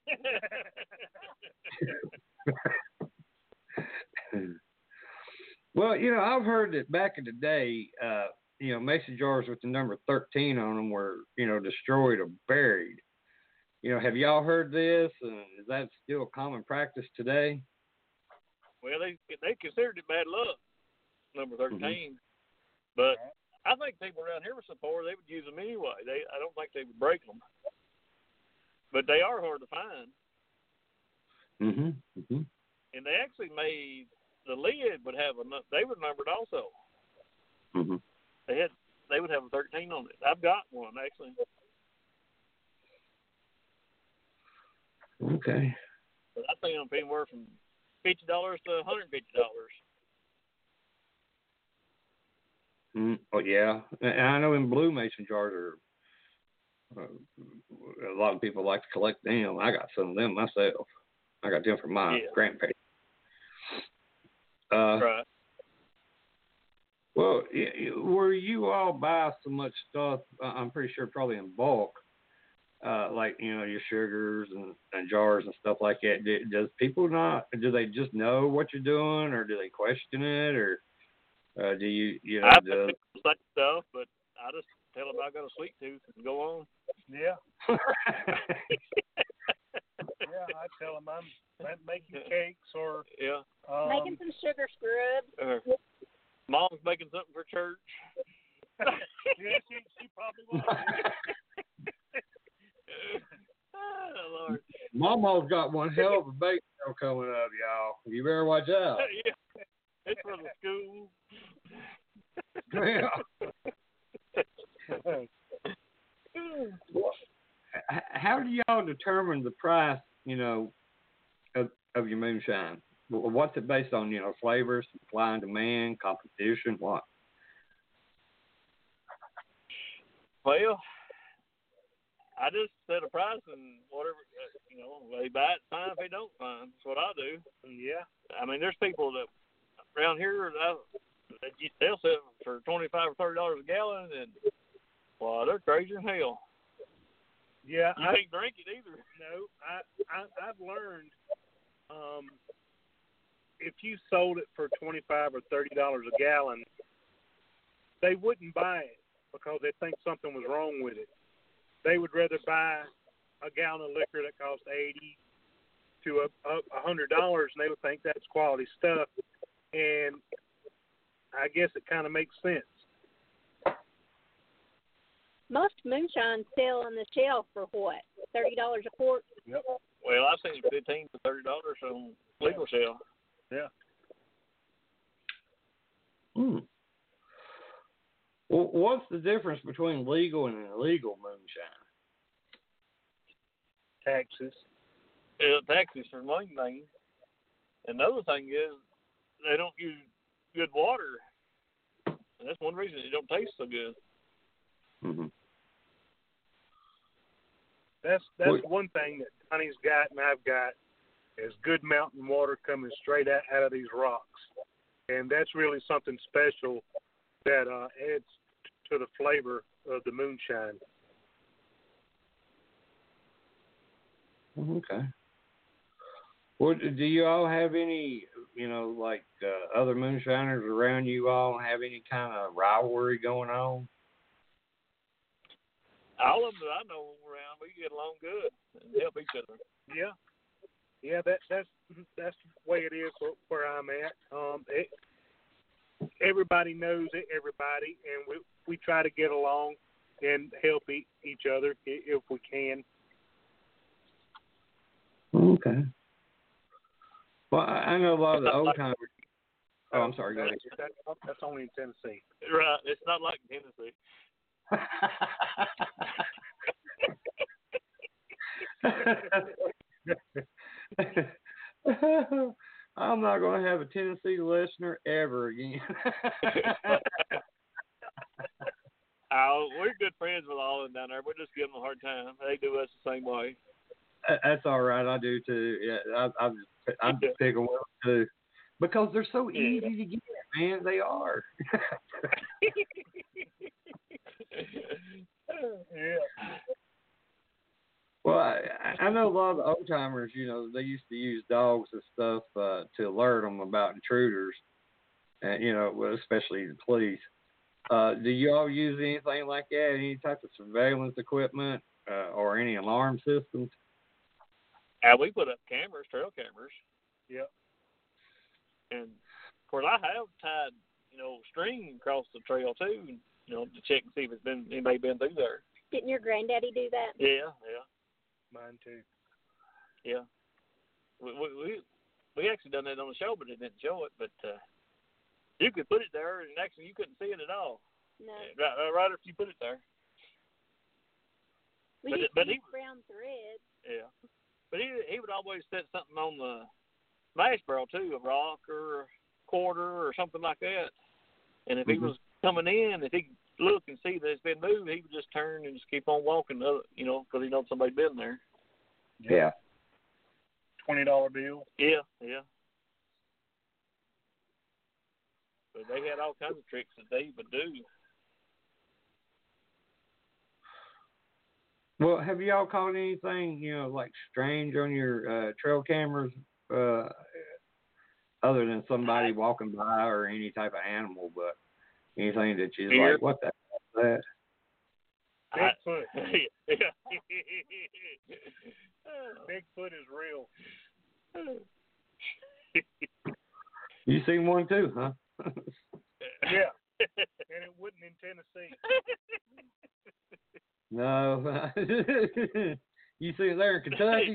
Well, you know, I've heard that back in the day, uh, you know, mason jars with the number thirteen on them were, you know, destroyed or buried. You know, have y'all heard this? And is that still a common practice today? Well, they they considered it bad luck, number thirteen. Mm-hmm. But I think people around here were so poor they would use them anyway. They I don't think they would break them. But they are hard to find. Mm-hmm. Mm-hmm. And they actually made the lid would have a they were numbered also. Mm-hmm. They had they would have a thirteen on it. I've got one actually. Okay. But I think I'm anywhere from fifty dollars to one hundred fifty dollars. Mm, oh yeah, and I know in blue mason jars are. Uh, a lot of people like to collect them. I got some of them myself. I got them from my Yeah. grandparents. Uh, Right. Well, y- y- where you all buy so much stuff, uh, I'm pretty sure probably in bulk, uh, like, you know, your sugars and, and jars and stuff like that. Do, does people not, do they just know what you're doing, or do they question it, or uh, do you, you know, I does, think people say stuff, but I just tell them I got a sweet tooth and go on. Yeah. Yeah, I tell them I'm, I'm making cakes or Yeah. um, Making some sugar scrubs. Uh, Mom's making something for church. yeah, she, she probably will. Oh, Lord. Mama's got one hell of a bake sale coming up, y'all. You better watch out. Yeah. It's for the school. Yeah. Well, how do y'all determine the price, you know, of, of your moonshine? What's it based on, you know, flavors, supply and demand, competition, what? Well, I just set a price and whatever, you know, they buy it, fine. If they don't, fine. That's what I do. Yeah. I mean, there's people that around here that they'll sell it for twenty-five or thirty dollars a gallon, and well, they're crazy as hell. Yeah, you I can't drink it either. No, I, I I've learned, um, if you sold it for twenty-five or thirty dollars a gallon, they wouldn't buy it because they think something was wrong with it. They would rather buy a gallon of liquor that costs eighty to a, a, a hundred dollars, and they would think that's quality stuff. And I guess it kind of makes sense. Most moonshine sell on the shelf for what? Thirty dollars a quart. Yep. Well, I've seen fifteen to thirty dollars on legal sale. Yeah. Hmm. Well, what's the difference between legal and illegal moonshine? Taxes. Yeah, taxes for one thing. Another thing is they don't use good water, and that's one reason it don't taste so good. Mm-hmm. That's that's Well, one thing that Donnie's got and I've got is good mountain water coming straight out, out of these rocks, and that's really something special that uh, adds to the flavor of the moonshine. Okay. Well, do you all have any, you know, like uh, other moonshiners around you all have any kind of rivalry going on? All of them that I know around, we get along good and help each other. Yeah, yeah, that that's that's the way it is where, where I'm at. Um, it, everybody knows it, everybody, and we we try to get along and help e- each other if we can. Okay. Well, I know a lot of the old timers. Oh, I'm sorry. Go ahead. That, that's only in Tennessee. Right. It's not like Tennessee. I'm not going to have a Tennessee listener ever again. Oh, we're good friends with all of them down there. We're just giving them a hard time. They do us the same way. That's all right. I do too. Yeah, I, I'm I'm just picking one too, because they're so easy to get, man. They are. Yeah. Well, I, I know a lot of the old timers. You know, they used to use dogs and stuff uh, to alert them about intruders, and you know, well, especially the police. Uh, do you all use anything like that? Any type of surveillance equipment uh, or any alarm systems? And we put up cameras, trail cameras. Yep. And of course, I have tied, you know, string across the trail too, you know, to check and see if it's been anybody been through there. Didn't your granddaddy do that? Yeah, yeah, Mine too. yeah. We we we, we actually done that on the show, but it didn't show it. But uh, you could put it there, and actually you couldn't see it at all. No. Right, right after you put it there. We But used it- but to he- use brown thread. Yeah. But he he would always set something on the mash barrel too, a rock or a quarter or something like that. And if Mm-hmm. he was coming in, if he could look and see that it's been moved, he would just turn and just keep on walking, uh, you know, because he knows somebody's been there. Yeah. Twenty dollar bill. Yeah, yeah. But they had all kinds of tricks that they would do. Well, have y'all caught anything, you know, like strange on your uh, trail cameras, uh, other than somebody walking by or any type of animal, but anything that you're Deer. like, what the hell is that? Bigfoot. yeah. Bigfoot is real. You seen one too, huh? Yeah. And it wasn't in Tennessee. No. You seen it there in Kentucky?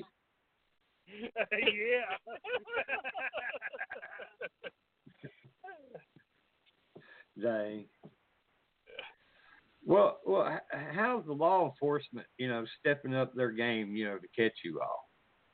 Yeah. Dang. Well, well, h- how's the law enforcement, you know, stepping up their game, you know, to catch you all?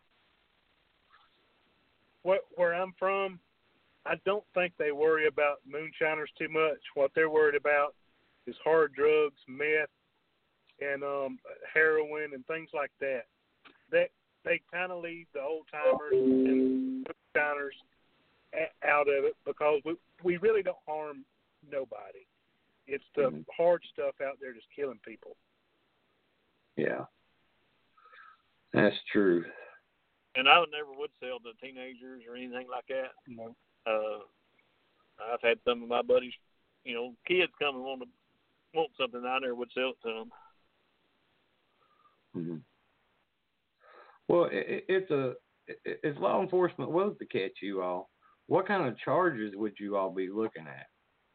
Where, where I'm from, I don't think they worry about moonshiners too much. What they're worried about is hard drugs, meth, and um, heroin and things like that. They they kind of leave the old timers and moonshiners a- out of it because we we really don't harm nobody. It's the mm-hmm. hard stuff out there just killing people. Yeah, that's true. And I never would sell to teenagers or anything like that. No. Uh, I've had some of my buddies, you know, kids come and want to want something. I never would sell it to them. Mm-hmm. Well, it, it's a if law enforcement was to catch you all, what kind of charges would you all be looking at?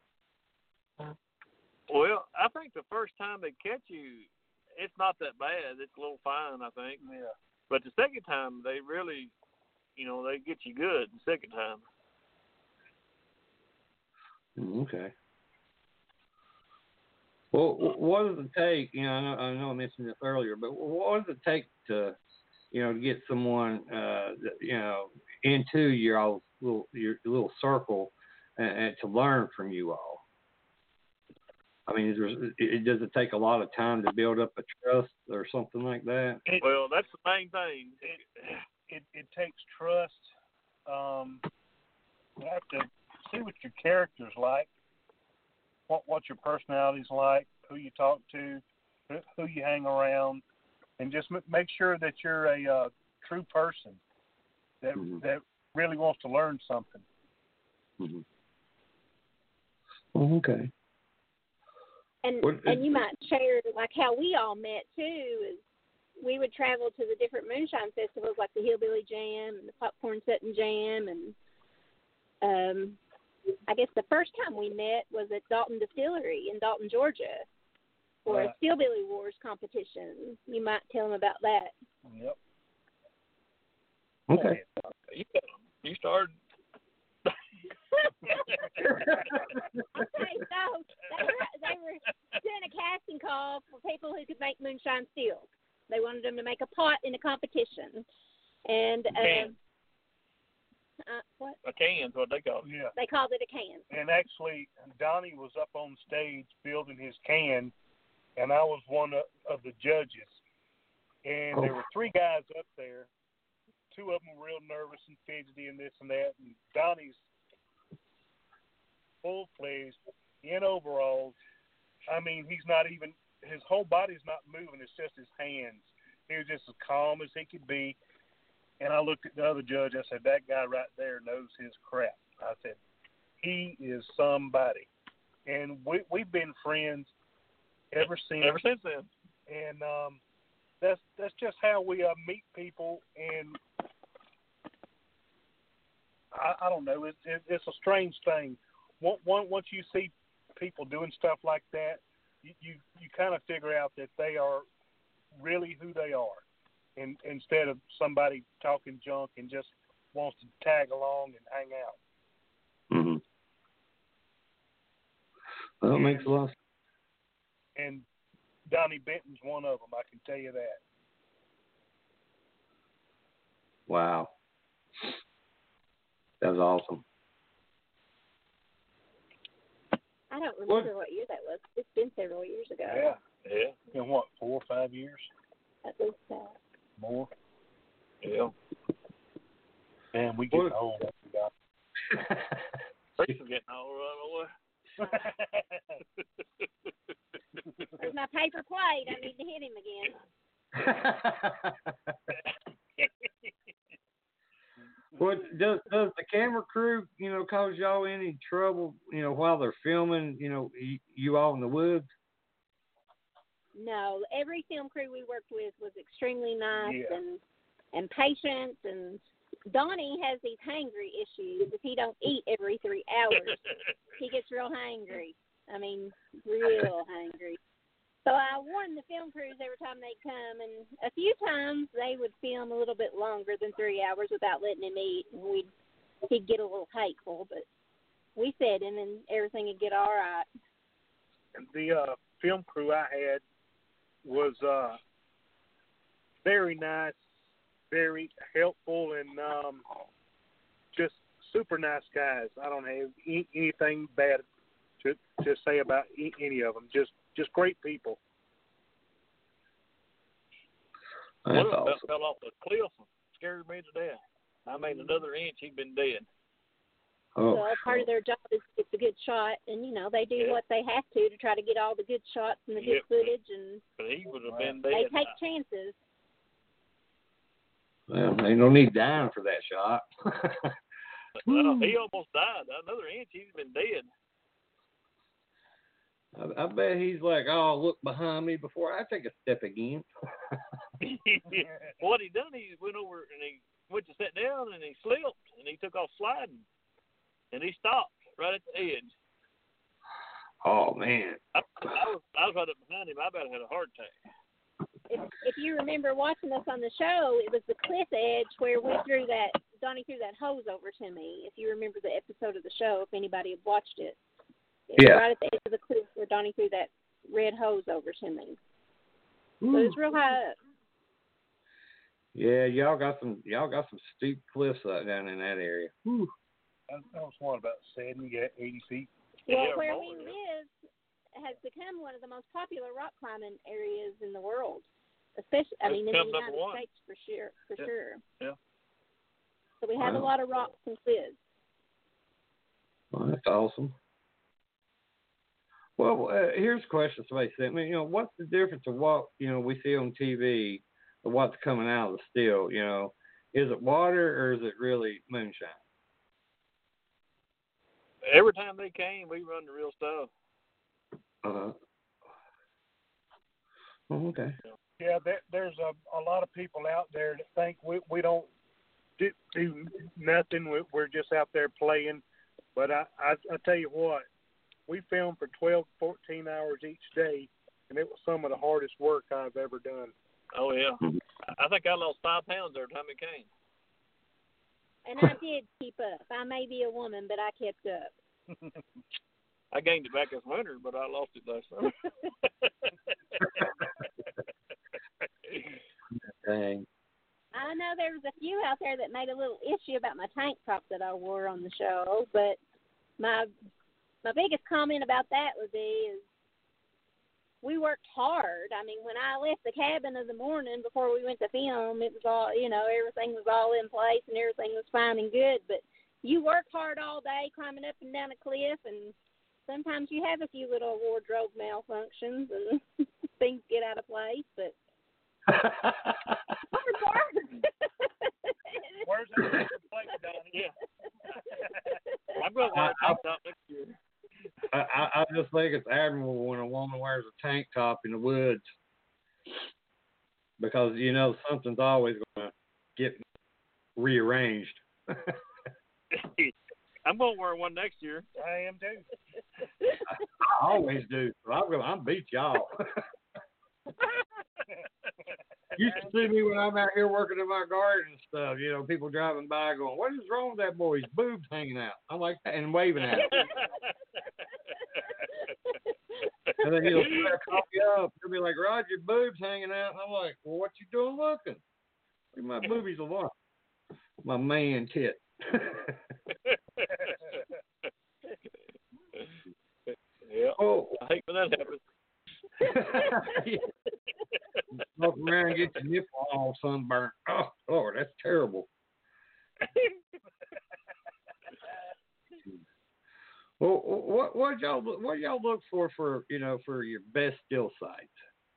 Well, I think the first time they catch you, it's not that bad. It's a little fine, I think. Yeah. But the second time, they really, you know, they get you good the second time. Okay. Well, what does it take? You know, I know I, know I mentioned this earlier, but what does it take to, you know, to get someone, uh, you know, into your all little your little circle and, and to learn from you all? I mean, is there, it, does it take a lot of time to build up a trust or something like that? It, well, that's the main thing. It it, it takes trust. Um, you have to see what your character's like, what what your personality's like, who you talk to, who, who you hang around, and just m- make sure that you're a uh, true person that mm-hmm. that really wants to learn something. Mm-hmm. Oh, okay. And what, and you might share like how we all met too. Is we would travel to the different moonshine festivals like the Hillbilly Jam and the Popcorn Setting Jam, and um, I guess the first time we met was at Dalton Distillery in Dalton, Georgia, for right. a Steelbilly Wars competition. You might tell them about that. Yep. Okay. You, you started. Okay, so they were, they were doing a casting call for people who could make moonshine stills. They wanted them to make a pot in a competition, and uh, uh, what? A can's what they call it. Yeah, they called it a can. And actually, Donnie was up on stage building his can, and I was one of, of the judges. And oh. there were three guys up there. Two of them were real nervous and fidgety and this and that. And Donnie's full-fledged, in overalls. I mean, he's not even, his whole body's not moving. It's just his hands. He was just as calm as he could be. And I looked at the other judge. I said, that guy right there knows his crap. I said, he is somebody. And we, we've been friends ever since. Ever since then. And um, that's that's just how we uh, meet people. And I, I don't know. It, it, it's a strange thing. Once you see people doing stuff like that, you, you, you kind of figure out that they are really who they are, and instead of somebody talking junk and just wants to tag along and hang out. Mm-hmm. Well, that makes a lot of sense. And Donnie Benton's one of them, I can tell you that. Wow. That was awesome. I don't remember what? what year that was. It's been several years ago. Yeah, yeah. In what, four or five years? At least that. More? Yeah. Man, we getting old. We're getting old, right? There's my paper plate. I need to hit him again. Well, does does the camera crew, you know, cause y'all any trouble, you know, while they're filming, you know, you, you all in the woods? No, every film crew we worked with was extremely nice yeah. and and patient. And Donnie has these hangry issues. If he don't eat every three hours, he gets real hangry. I mean, real hangry. So I warned the film crews every time they'd come, and a few times they would film a little bit longer than three hours without letting him eat, and we'd he'd get a little hateful, but we fed him, and everything would get all right. The uh, film crew I had was uh, very nice, very helpful, and um, just super nice guys. I don't have any, anything bad to, to say about e- any of them. Just just great people. That's One of them awesome. fell off the cliff and scared me to death. I mean, another inch, he'd been dead. Oh, So part of their job is to get the good shot, and you know they do Yeah. what they have to to try to get all the good shots and the good Yep. footage, and But he would have Wow. been they dead. take chances. well, ain't no need dying for that shot. Well, he almost died. Another inch, he'd been dead. I, I bet he's like, oh, look behind me before I take a step again. What he done, he went over and he went to sit down and he slipped and he took off sliding and he stopped right at the edge. Oh, man. I, I was I was right up behind him. I about had a heart attack. If, if you remember watching us on the show, it was the cliff edge where we threw that Donnie threw that hose over to me. If you remember the episode of the show, if anybody had watched it, it Yeah. was right at the edge of the cliff where Donnie threw that red hose over to me. So it was real high up. Yeah, y'all got some y'all got some steep cliffs uh, down in that area. Whew. That was one about seventy, eighty feet. Well, Yeah, where more, we yeah. live has become one of the most popular rock climbing areas in the world, especially I It's mean in the become number United one. States for sure. For Yeah. sure. Yeah. So we have Wow. a lot of rocks and cliffs. Well, that's awesome. Well, uh, here's a question somebody sent me. You know, what's the difference of what you know we see on T V and what's coming out of the still? You know, is it water or is it really moonshine? Every time they came, we run the real stuff. Uh-huh. Oh, okay. Yeah, there, there's a, a lot of people out there that think we, we don't do, do nothing. We, we're just out there playing. But I, I, I tell you what, we filmed for twelve, fourteen hours each day, and it was some of the hardest work I've ever done. Oh, yeah. Mhm. I think I lost five pounds every time it came. And I did keep up. I may be a woman, but I kept up. I gained it back this winter, but I lost it last summer. Dang. I know there was a few out there that made a little issue about my tank top that I wore on the show, but my my biggest comment about that would be is we worked hard. I mean, when I left the cabin in the morning before we went to film, it was all, you know, everything was all in place and everything was fine and good, but you work hard all day climbing up and down a cliff, and sometimes you have a few little wardrobe malfunctions and things get out of place, but hard work. Where's that place, Donnie? Yeah. I'm going to wear a tank top next year. I, I, I just think it's admirable when a woman wears a tank top in the woods because, you know, something's always going to get rearranged. I'm going to wear one next year. I am too. I always do. So I'm going to beat y'all. You should see me when I'm out here working in my garden and stuff. You know, people driving by going, "What is wrong with that boy? His boobs hanging out." I'm like, and waving at him. And then he'll try to call me up. He'll be like, "Rod, your boobs hanging out." And I'm like, "Well, what you doing looking?" Look at my boobies a lot. My man tit. Yeah. Oh, I hate when that happens. Walk around and get your nipple all sunburnt. Oh, Lord, that's terrible. Well, what what y'all what y'all look for for you know for your best still sites?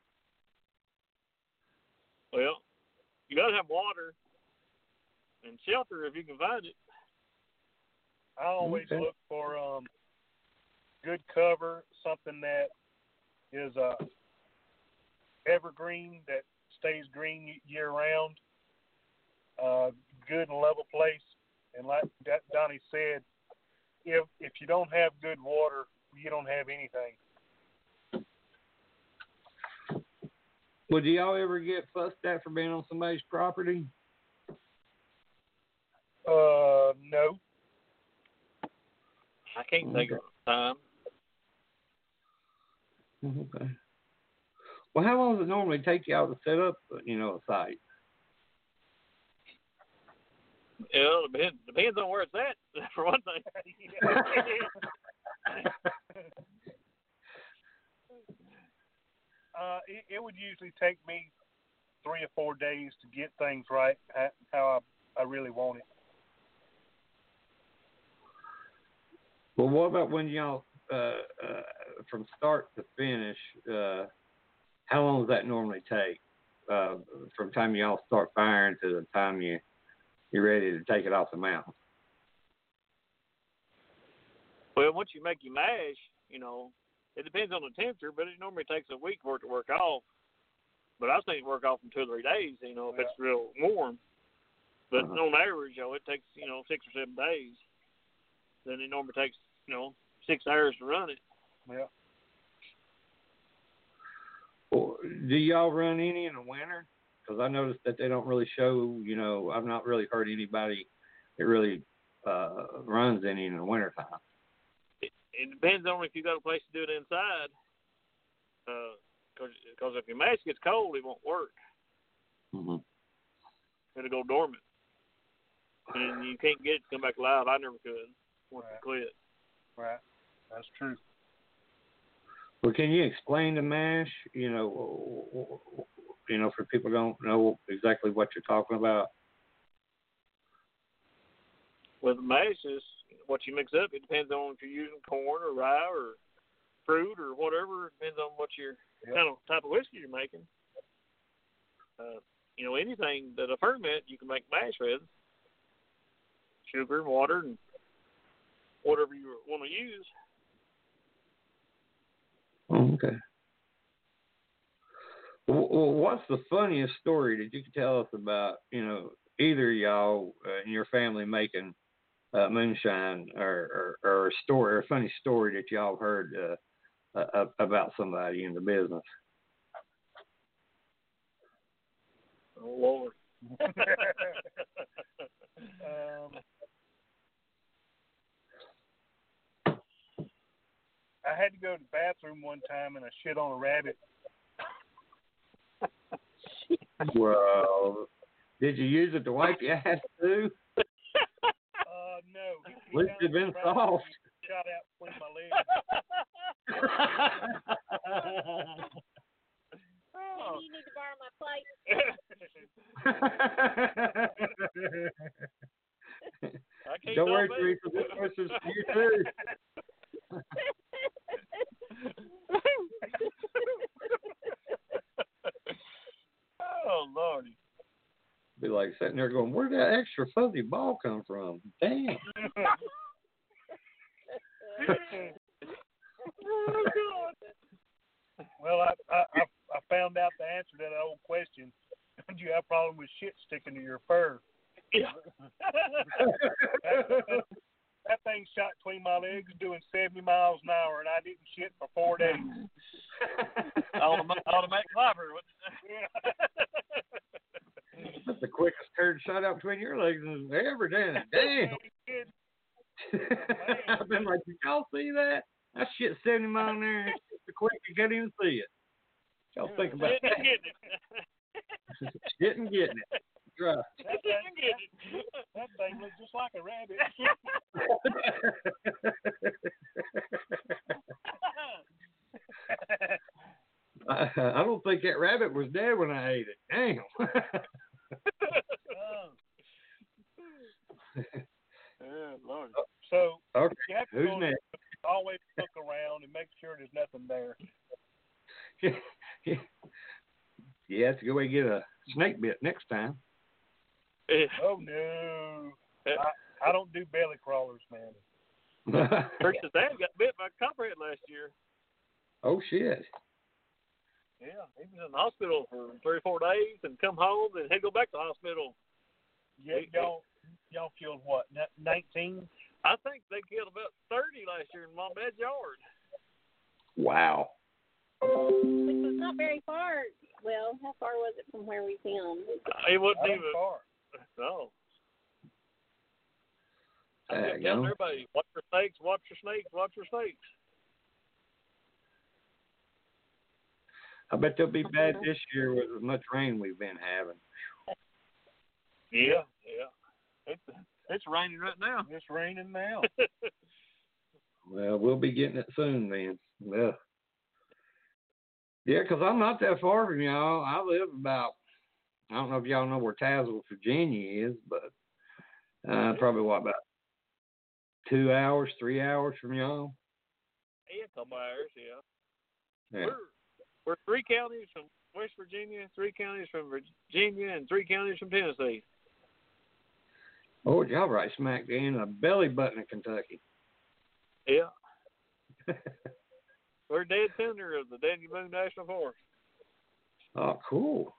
Well, you got to have water and shelter if you can find it. I always Okay. look for um, good cover, something that is uh, evergreen, that stays green year round, uh, good and level place. And like that Donnie said, if if you don't have good water, you don't have anything. Well, do y'all ever get fussed at for being on somebody's property? Uh, no. I can't think of a time. Okay. Well, how long does it normally take y'all to set up, you know, a site? Yeah, it depends, depends on where it's at, for one thing. uh, it, it would usually take me three or four days to get things right, how I, I really want it. Well, what about when y'all, uh, uh, from start to finish, uh, how long does that normally take? Uh, from the time y'all start firing to the time you, you're ready to take it off the mountain? Well, once you make your mash, you know, it depends on the temperature, but it normally takes a week for it to work off. But I think it work off in two or three days, you know, if yeah. it's real warm. But uh-huh. on average, you know, it takes, you know, six or seven days. Then it normally takes, you know, six hours to run it. Yeah. Well, do y'all run any in the winter? Because I noticed that they don't really show, you know, I've not really heard anybody that really uh, runs any in the wintertime. It, it depends on if you got a place to do it inside. Because uh, if your mash gets cold, it won't work. Mm-hmm. It'll go dormant. And you can't get it to come back alive. I never could once right. it quit. Right. That's true. Well, can you explain the mash? You know, you know, for people who don't know exactly what you're talking about. Well, the mash is what you mix up. It depends on if you're using corn or rye or fruit or whatever. It depends on what your yep. kind of type of whiskey you're making. Uh, you know, anything that a ferment, you can make mash with. Sugar and water and whatever you want to use. Okay. Well, what's the funniest story that you could tell us about, you know, either y'all uh, and your family making uh, moonshine, or, or, or a story, or a funny story that y'all heard uh, uh, about somebody in the business? Oh, Lord. um, I had to go to the bathroom one time and I shit on a rabbit. Well, did you use it to wipe your ass too? Uh, no. He, he At least it'd been soft. Shot out between my legs. Oh. You need to borrow my plate. Don't worry, Teresa. This question's for you too. Oh, Lordy. Be like sitting there going, where'd that extra fuzzy ball come from? Damn. Oh, God. Well, I, I I found out the answer to that old question. Do you have a problem with shit sticking to your fur? Yeah. that, that, that thing shot between my legs doing seventy miles an hour, and I didn't shit for four days. Automatic, automatic clapper. That's the quickest turd shot out between your legs ever done it. Damn. I've been like, did y'all see that? That shit seventy miles an hour. It's the quick you can't even see it. Y'all yeah, think about that. Shit and getting it. Right. That thing, that, that thing looks just like a rabbit. I, I don't think that rabbit was dead when I ate it. Damn. Oh. Yeah, Lord. So, okay. You have to Who's next? Always look around and make sure there's nothing there. You have to go and get a snake bit next time. Oh, no. I, I don't do belly crawlers, man. Versus Dad got bit by a copperhead last year. Oh, shit. Yeah, he was in the hospital for three or four days and come home and he'd go back to the hospital. Yeah, y'all, y'all killed what, nineteen? I think they killed about thirty last year in Mom and Dad's yard. Wow. Which was not very far. Well, how far was it from where we filmed? It wasn't even far. No. I Uh, kept telling everybody, watch for snakes, watch for snakes, watch for snakes. I bet they'll be bad this year with as much rain we've been having. Yeah, yeah. It's it's raining right now. It's raining now. Well, we'll be getting it soon then. Yeah. Yeah, 'cause I'm not that far from y'all. I live about, I don't know if y'all know where Tazewell, Virginia is, but uh, probably what, about two hours, three hours from y'all? Yeah, a couple hours, yeah. Yeah. We're, we're three counties from West Virginia, three counties from Virginia, and three counties from Tennessee. Oh, y'all right smack in the belly button of Kentucky. Yeah. We're dead center of the Daniel Boone National Forest. Oh, cool.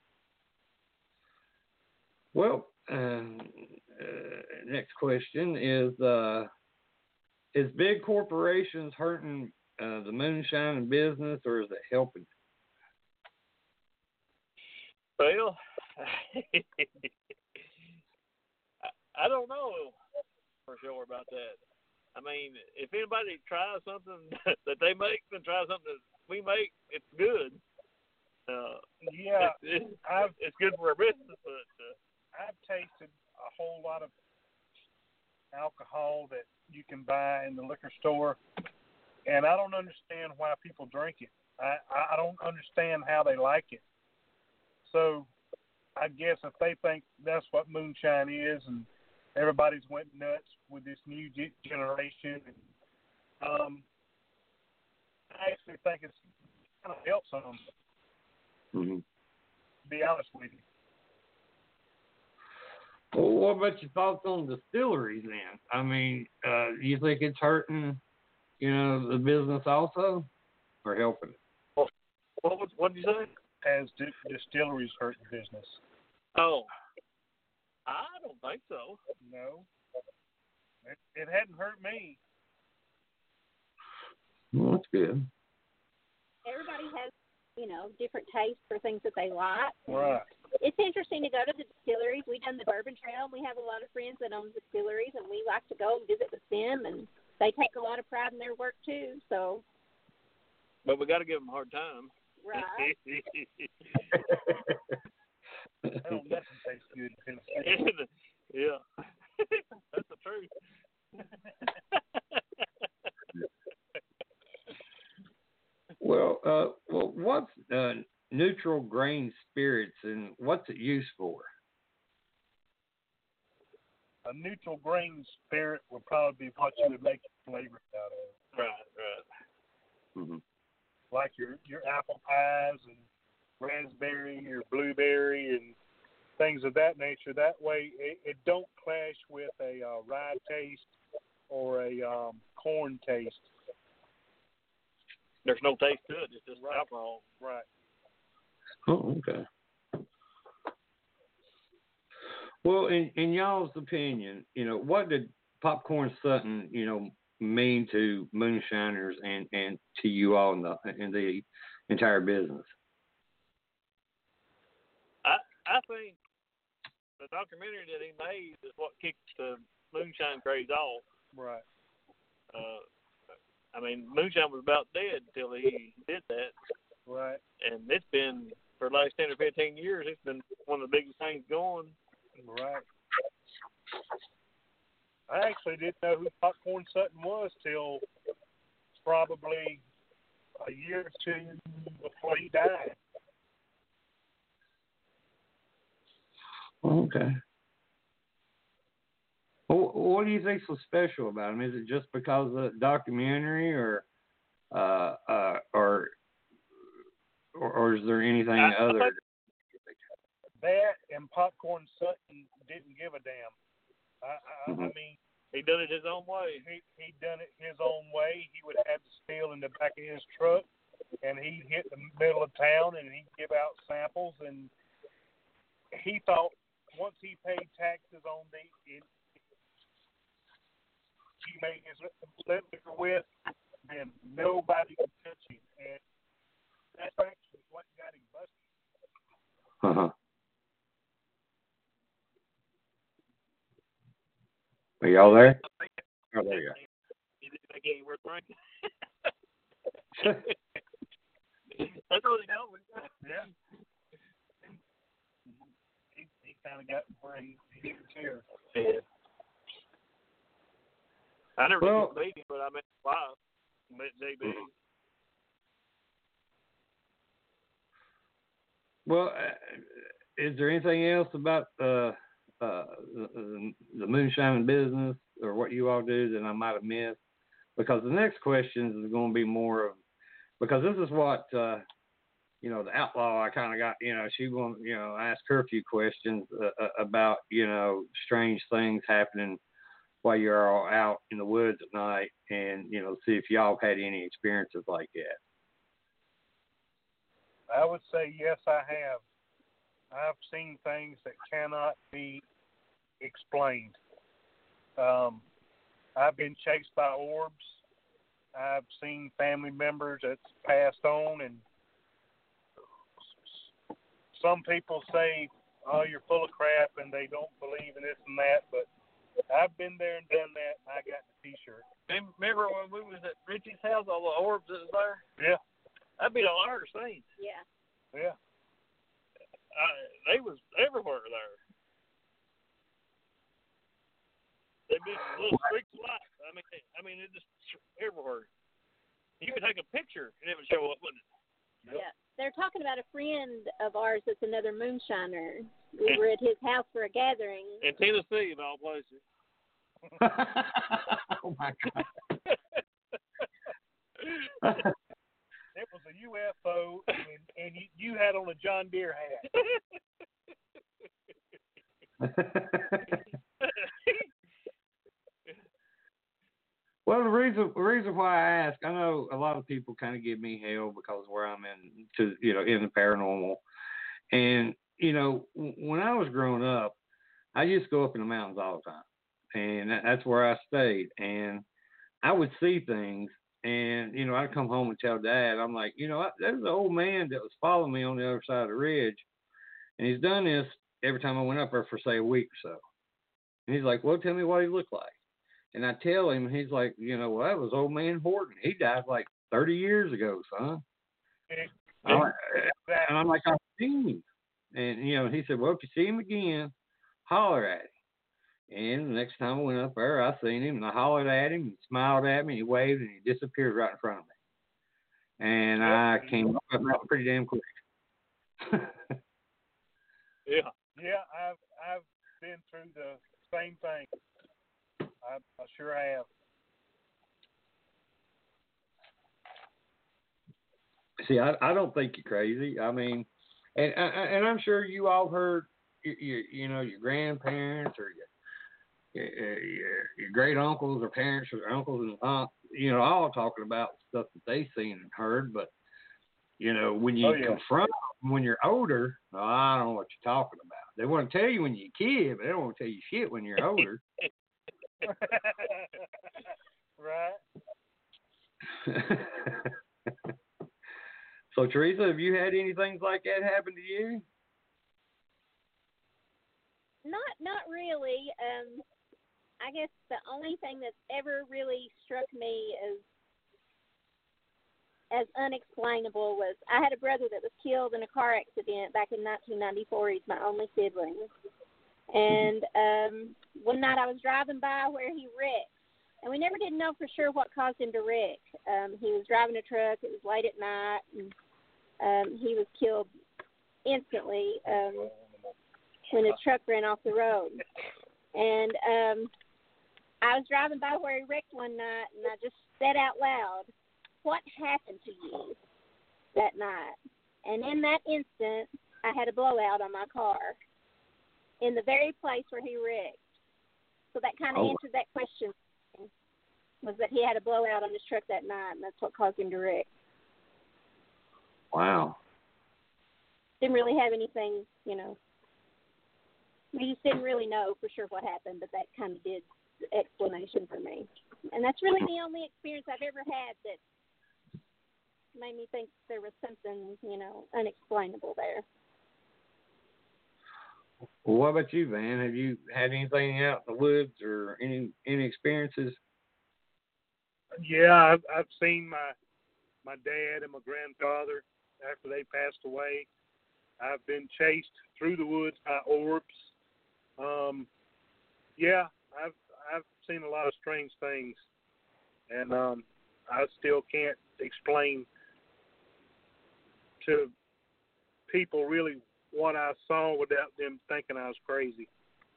Well, um, uh, next question is, uh, is big corporations hurting uh, the moonshine business, or is it helping? Well, I don't know for sure about that. I mean, if anybody tries something that they make and try something that we make, it's good. Uh, yeah, it's, it's, I've, it's good for our business, but uh, I've tasted a whole lot of alcohol that you can buy in the liquor store, and I don't understand why people drink it. I, I don't understand how they like it. So I guess if they think that's what moonshine is, and everybody's went nuts with this new generation, um, I actually think it's kind of helps them. Mm-hmm. To be honest with you. Well, what about your thoughts on distilleries then? I mean, uh, do you think it's hurting, you know, the business also, or helping it? Well, what was, what did you say? Has di- distilleries hurt the business? Oh, I don't think so. No. It, it hadn't hurt me. Well, that's good. Everybody has, you know, different tastes for things that they like. Right. It's interesting to go to the distilleries. We've done the Bourbon Trail. We have a lot of friends that own distilleries, and we like to go and visit with them, and they take a lot of pride in their work, too. So. But we got to give them a hard time. Right. That don't nothing taste good in Tennessee. Yeah. That's the truth. Well, uh, well, what's uh, neutral grain spirits, and what's it used for? A neutral grain spirit would probably be what you would make your flavors out of. Right, right. Mm-hmm. Like your your apple pies and raspberry or blueberry and things of that nature. That way, it, it don't clash with a uh, rye taste or a um, corn taste. There's no taste to it. It's just Right. alcohol. Right. Oh, okay. Well, in, in y'all's opinion, you know, what did Popcorn Sutton, you know, mean to moonshiners and, and to you all in the in the entire business? I I think the documentary that he made is what kicked the moonshine craze off. Right. Uh, I mean, moonshine was about dead until he did that. Right. And it's been, for the last ten or fifteen years, it's been one of the biggest things going. Right. I actually didn't know who Popcorn Sutton was till probably a year or two before he died. Okay. Well, what do you think's so special about him? Is it just because of the documentary, or uh, uh, or, or or is there anything I, other? That and Popcorn Sutton didn't give a damn. I, I, Mm-hmm. I mean, he done it his own way. He he done it his own way. He would have the steel in the back of his truck, and he'd hit the middle of town, and he'd give out samples. And he thought once he paid taxes on the it, he made his liquor with, then nobody could touch him. And that's actually what got him busted. Uh huh. Are y'all there? Oh, there you He didn't think he worth drinking. go. That's what he told me. Yeah. He, he kind of got where he, he could cheer. Yeah. I never well, did get to meet him, but I met him live. Met J B. Well, uh, is there anything else about uh, uh, the, the moonshining business or what you all do that I might have missed? Because the next question is going to be more of, because this is what, uh, you know, the outlaw, I kind of got, you know, she want, you know, ask her a few questions uh, about, you know, strange things happening while you're all out in the woods at night, and, you know, see if y'all had any experiences like that. I would say yes, I have. I've seen things that cannot be explained. Um, I've been chased by orbs. I've seen family members that's passed on, and some people say, oh, you're full of crap, and they don't believe in this and that, but I've been there and done that, and I got the T-shirt. Remember when we was at Richie's house, all the orbs that was there? Yeah. That'd be all our seen. Yeah. Yeah. I, they was everywhere there. They'd be little streaks of light. I mean, I mean, it just everywhere. You could take a picture and it would show up, wouldn't it? Yep. Yeah. They're talking about a friend of ours that's another moonshiner. We were at his house for a gathering. In Tennessee, of all places. Oh, my God. It was a U F O, and, and you, you had on a John Deere hat. Well, the reason the reason why I ask, I know a lot of people kind of give me hell because where I'm in, to you know, in the paranormal, and you know, when I was growing up, I used to go up in the mountains all the time, and that's where I stayed, and I would see things, and you know, I'd come home and tell Dad, I'm like, you know, there's an old man that was following me on the other side of the ridge, and he's done this every time I went up there for say a week or so, and he's like, well, tell me what he looked like. And I tell him, he's like, you know, well, that was old man Horton. He died like thirty years ago, son. I'm like, and I'm like, I've seen him. And, you know, he said, well, if you see him again, holler at him. And the next time I went up there, I seen him, and I hollered at him, he smiled at me, he waved, and he disappeared right in front of me. And I came up out pretty damn quick. Yeah. Yeah, I've, I've been through the same thing. I, I sure have. See, I, I don't think you're crazy. I mean, and and I'm sure you all heard, you, you, you know, your grandparents or your, your your your great uncles or parents or uncles and aunts, you know, all talking about stuff that they seen and heard. But you know, when you oh, yeah. confront them when you're older, oh, I don't know what you're talking about. They want to tell you when you're a kid, but they don't want to tell you shit when you're older. Right. So, Teresa, have you had anything like that happen to you? Not, not really. Um, I guess the only thing that's ever really struck me as as unexplainable was I had a brother that was killed in a car accident back in nineteen ninety-four. He's my only sibling. And um, one night I was driving by where he wrecked, and we never did know for sure what caused him to wreck. Um, he was driving a truck. It was late at night, and um, he was killed instantly um, when his truck ran off the road. And um, I was driving by where he wrecked one night, and I just said out loud, what happened to you that night? And in that instant, I had a blowout on my car in the very place where he wrecked. So that kind of oh. answered that question, was that he had a blowout on his truck that night, and that's what caused him to wreck. Wow. Didn't really have anything, you know. We just didn't really know for sure what happened, but that kind of did the explanation for me. And that's really the only experience I've ever had that made me think there was something, you know, unexplainable there. Well, what about you, Van? Have you had anything out in the woods or any any experiences? Yeah, I've I've seen my my dad and my grandfather after they passed away. I've been chased through the woods by orbs. Um, yeah, I've I've seen a lot of strange things, and um, I still can't explain to people really what I saw without them thinking I was crazy.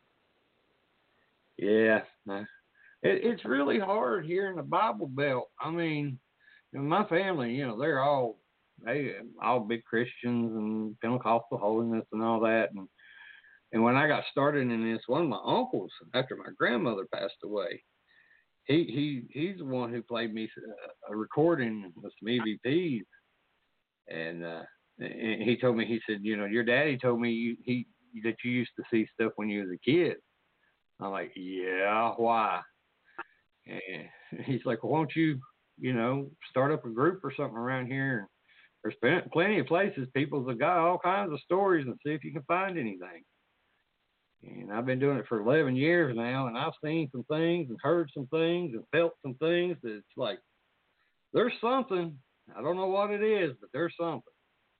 Yeah, it, it's really hard here in the Bible Belt. I mean, you know, my family, you know, they're all they all big Christians and Pentecostal holiness and all that. And and when I got started in this, one of my uncles, after my grandmother passed away, he he he's the one who played me a recording with some E V Ps, and uh, and he told me, he said, you know, your daddy told me you, he that you used to see stuff when you was a kid. I'm like, yeah, why? And he's like, well, won't you, you know, start up a group or something around here? There's plenty of places people have got all kinds of stories, and see if you can find anything. And I've been doing it for eleven years now, and I've seen some things and heard some things and felt some things that it's like, there's something. I don't know what it is, but there's something.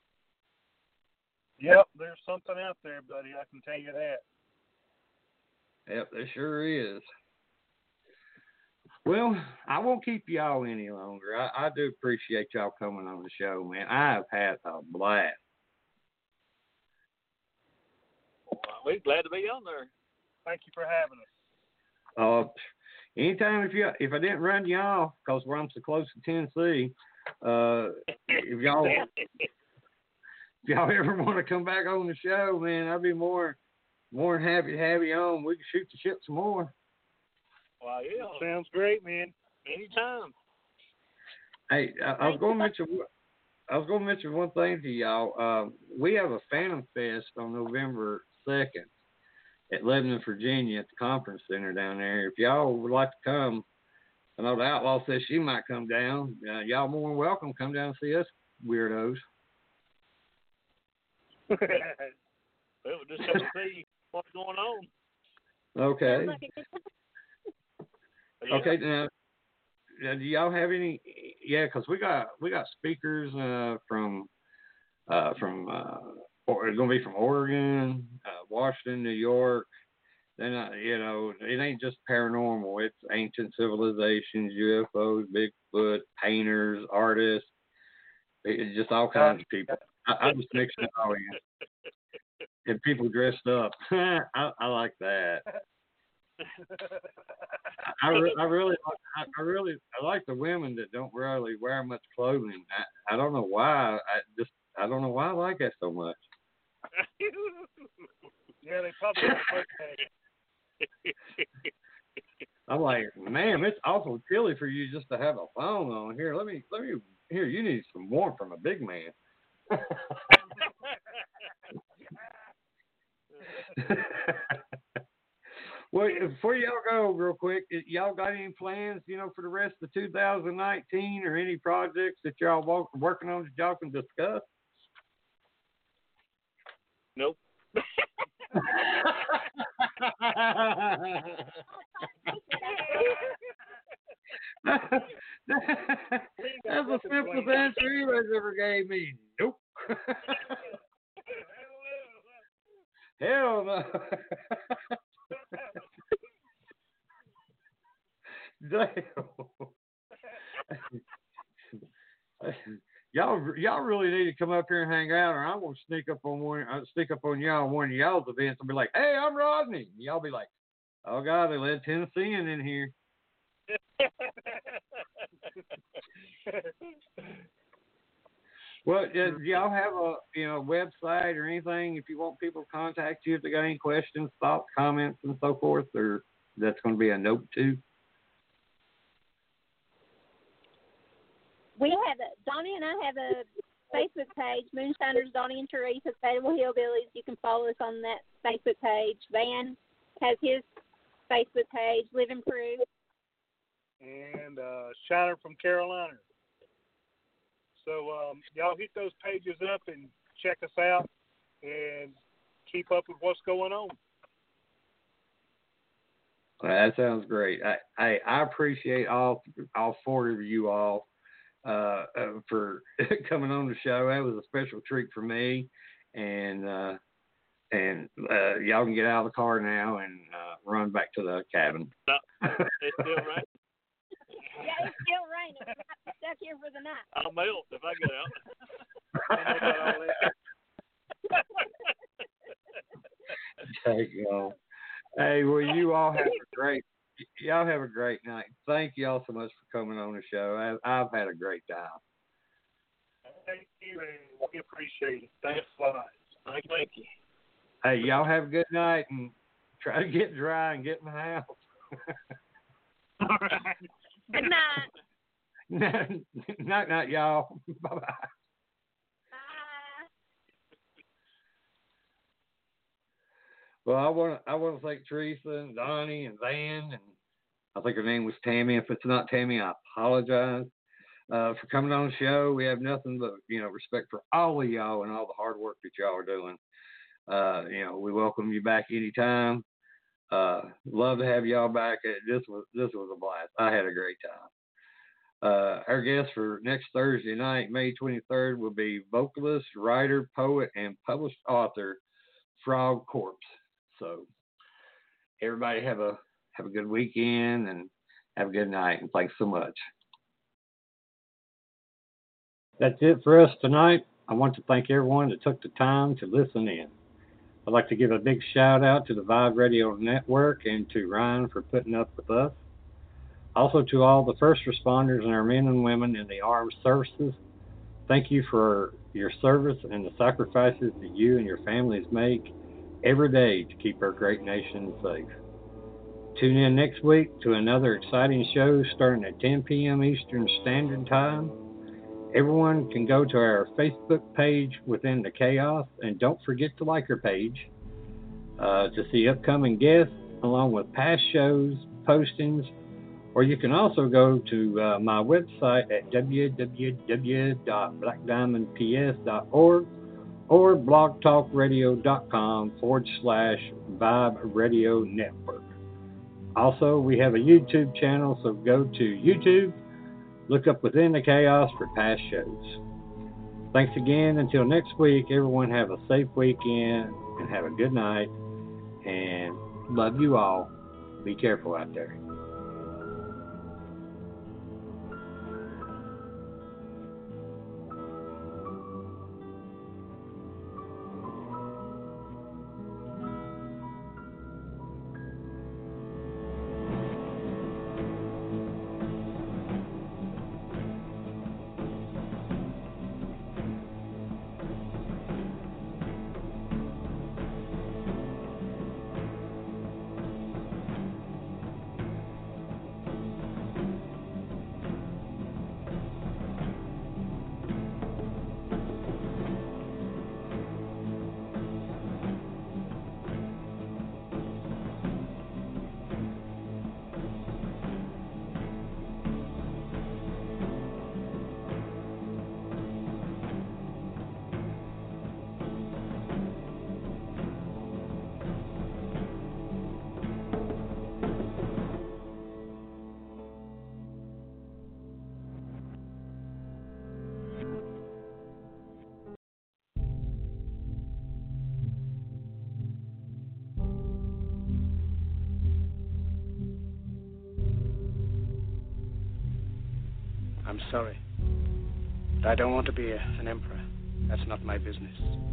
Yep, there's something out there, buddy. I can tell you that. Yep, there sure is. Well, I won't keep y'all any longer. I, I do appreciate y'all coming on the show, man. I have had a blast. Well, we're glad to be on there. Thank you for having us. Uh, anytime if you if I didn't run you off, because we're I'm so close to Tennessee, uh, if y'all if y'all ever want to come back on the show, man, I'd be more more than happy to have you on. We can shoot the shit some more. Well, yeah. Sounds great, man. Anytime. Hey, I, I was going to mention I was going to mention one thing to y'all. Uh, we have a Phantom Fest on November second at Lebanon, Virginia, at the conference center down there. If y'all would like to come, I know the Outlaw says she might come down. Uh, y'all more than welcome. Come down and see us weirdos. Well, we'll just have to see what's going on. Okay. Yeah. Okay. Now, now, do y'all have any? Yeah, because we got we got speakers uh, from uh, from uh, or, it's gonna be from Oregon, uh, Washington, New York. Then uh, you know, it ain't just paranormal. It's ancient civilizations, U F Os, Bigfoot, painters, artists. It's just all kinds of people. I, I'm just mixing it all in. And people dressed up. I, I like that. I, re- I really, I, I really, I like the women that don't really wear much clothing. I, I don't know why. I just, I don't know why I like that so much. Yeah, they probably have a I'm like, man, it's awful chilly for you just to have a phone on here. Let me, let me, here. You need some warmth from a big man. Well, before y'all go, real quick, y'all got any plans, you know, for the rest of two thousand nineteen, or any projects that y'all walk, working on that y'all can discuss? Nope. That's the simplest answer you guys ever gave me. Nope. Hell no. Damn. y'all, y'all really need to come up here and hang out, or I'm gonna sneak up on one. I'll sneak up on y'all on one of y'all's events and be like, "Hey, I'm Rodney." And y'all be like, "Oh God, they let Tennessean in here." Well, uh, do y'all have a you know website or anything if you want people to contact you if they got any questions, thoughts, comments, and so forth, or that's going to be a note too? We have a, Donnie and I have a Facebook page, Moonshiners, Donnie and Teresa, Fable Hillbillies. You can follow us on that Facebook page. Van has his Facebook page, Living Proof. And uh, Shiner from Carolina. So um, y'all hit those pages up and check us out and keep up with what's going on. Well, that sounds great. I, I I appreciate all all four of you all uh, uh, for coming on the show. That was a special treat for me. And uh, and uh, y'all can get out of the car now and uh, run back to the cabin. No, it's still raining. Yeah, it's still raining. I'm not stuck here for the night. I'll melt if I get out. Take y'all. Hey, well, you all have a great, y'all have a great night. Thank y'all so much for coming on the show. I, I've had a great time. Thank you, and we appreciate it. Thanks a lot. Thank you. Thank you. Hey, y'all have a good night and try to get dry and get in the house. All right. Good night. Night, night, y'all. Bye-bye. Bye. Well, I want to I want to thank Teresa and Donnie and Van, and I think her name was Tammy. If it's not Tammy, I apologize uh, for coming on the show. We have nothing but you know respect for all of y'all and all the hard work that y'all are doing. Uh, you know, we welcome you back anytime. Uh, love to have y'all back. This was this was a blast. I had a great time. Uh, our guest for next Thursday night, May twenty-third, will be vocalist, writer, poet, and published author Frog Corpse. So everybody have a have a good weekend and have a good night, and thanks so much. That's it for us tonight. I want to thank everyone that took the time to listen in. I'd like to give a big shout out to the Vibe Radio Network and to Ryan for putting up with us. Also to all the first responders and our men and women in the armed services. Thank you for your service and the sacrifices that you and your families make every day to keep our great nation safe. Tune in next week to another exciting show starting at ten p.m. Eastern Standard Time. Everyone can go to our Facebook page Within the Chaos, and don't forget to like our page uh, to see upcoming guests along with past shows, postings, or you can also go to uh, my website at w w w dot black diamond p s dot org or blogtalkradio.com forward slash Vibe Radio Network. Also, we have a YouTube channel, so go to YouTube, look up Within the Chaos for past shows. Thanks again. Until next week, everyone have a safe weekend and have a good night. And love you all. Be careful out there. I'm sorry, but I don't want to be a, an emperor. That's not my business.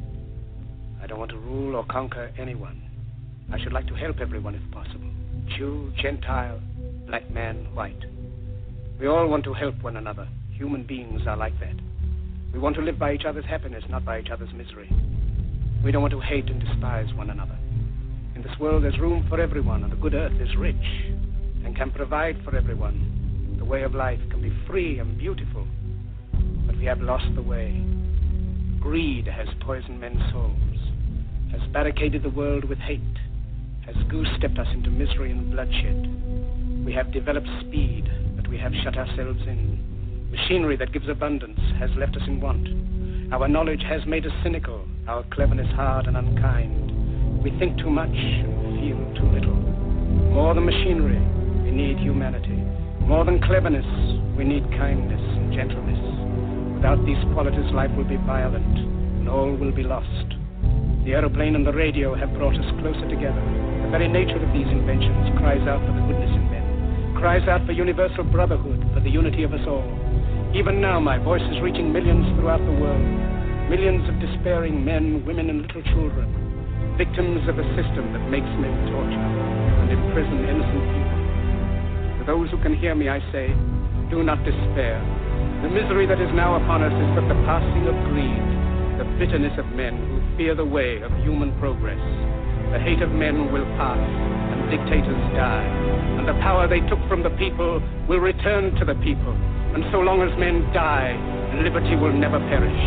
I don't want to rule or conquer anyone. I should like to help everyone if possible. Jew, Gentile, black man, white. We all want to help one another. Human beings are like that. We want to live by each other's happiness, not by each other's misery. We don't want to hate and despise one another. In this world, there's room for everyone, and the good earth is rich and can provide for everyone. The way of life can be free and beautiful, but we have lost the way. Greed has poisoned men's souls, has barricaded the world with hate, has goose-stepped us into misery and bloodshed. We have developed speed, but we have shut ourselves in. Machinery that gives abundance has left us in want. Our knowledge has made us cynical, our cleverness hard and unkind. We think too much and feel too little. More than machinery, we need humanity. More than cleverness, we need kindness and gentleness. Without these qualities, life will be violent, and all will be lost. The aeroplane and the radio have brought us closer together. The very nature of these inventions cries out for the goodness in men, cries out for universal brotherhood, for the unity of us all. Even now, my voice is reaching millions throughout the world, millions of despairing men, women, and little children, victims of a system that makes men torture and imprison innocent people. To those who can hear me, I say, do not despair. The misery that is now upon us is but the passing of greed, the bitterness of men who fear the way of human progress. The hate of men will pass, and dictators die, and the power they took from the people will return to the people. And so long as men die, liberty will never perish.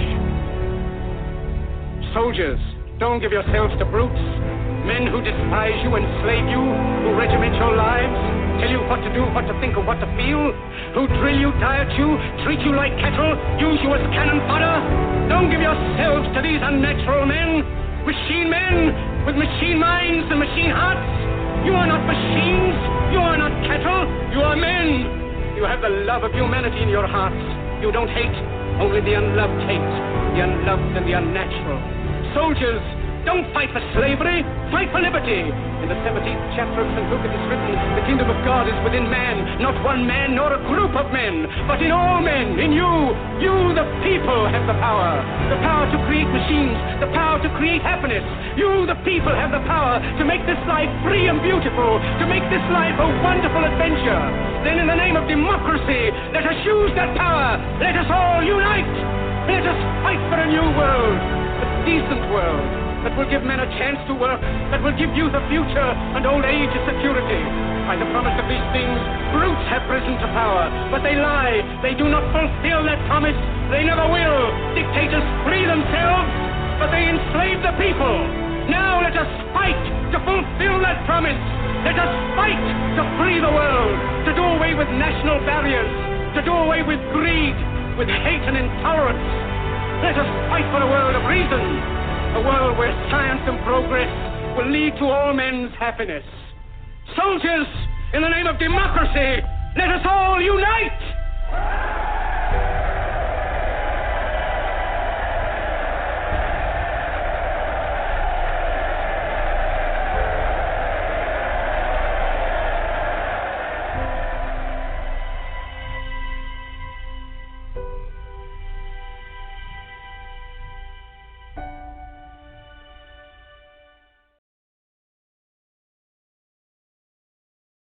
Soldiers, don't give yourselves to brutes, men who despise you, enslave you, who regiment your lives, tell you what to do, what to think, or what to feel, who drill you, diet you, treat you like cattle, use you as cannon fodder. Don't give yourselves to these unnatural men, machine men with machine minds and machine hearts. You are not machines, you are not cattle, you are men. You have the love of humanity in your hearts. You don't hate, only the unloved hate, the unloved and the unnatural. Soldiers, don't fight for slavery, fight for liberty. In the seventeenth chapter of Saint Luke it is written, the kingdom of God is within man, not one man nor a group of men, but in all men, in you. You, the people, have the power. The power to create machines, the power to create happiness. You, the people, have the power to make this life free and beautiful, to make this life a wonderful adventure. Then in the name of democracy, let us use that power. Let us all unite. Let us fight for a new world, a decent world, that will give men a chance to work, that will give youth a future and old age a security. By the promise of these things, brutes have risen to power, but they lie. They do not fulfill that promise. They never will. Dictators free themselves, but they enslave the people. Now let us fight to fulfill that promise. Let us fight to free the world, to do away with national barriers, to do away with greed, with hate and intolerance. Let us fight for a world of reason, a world where science and progress will lead to all men's happiness. Soldiers, in the name of democracy, let us all unite!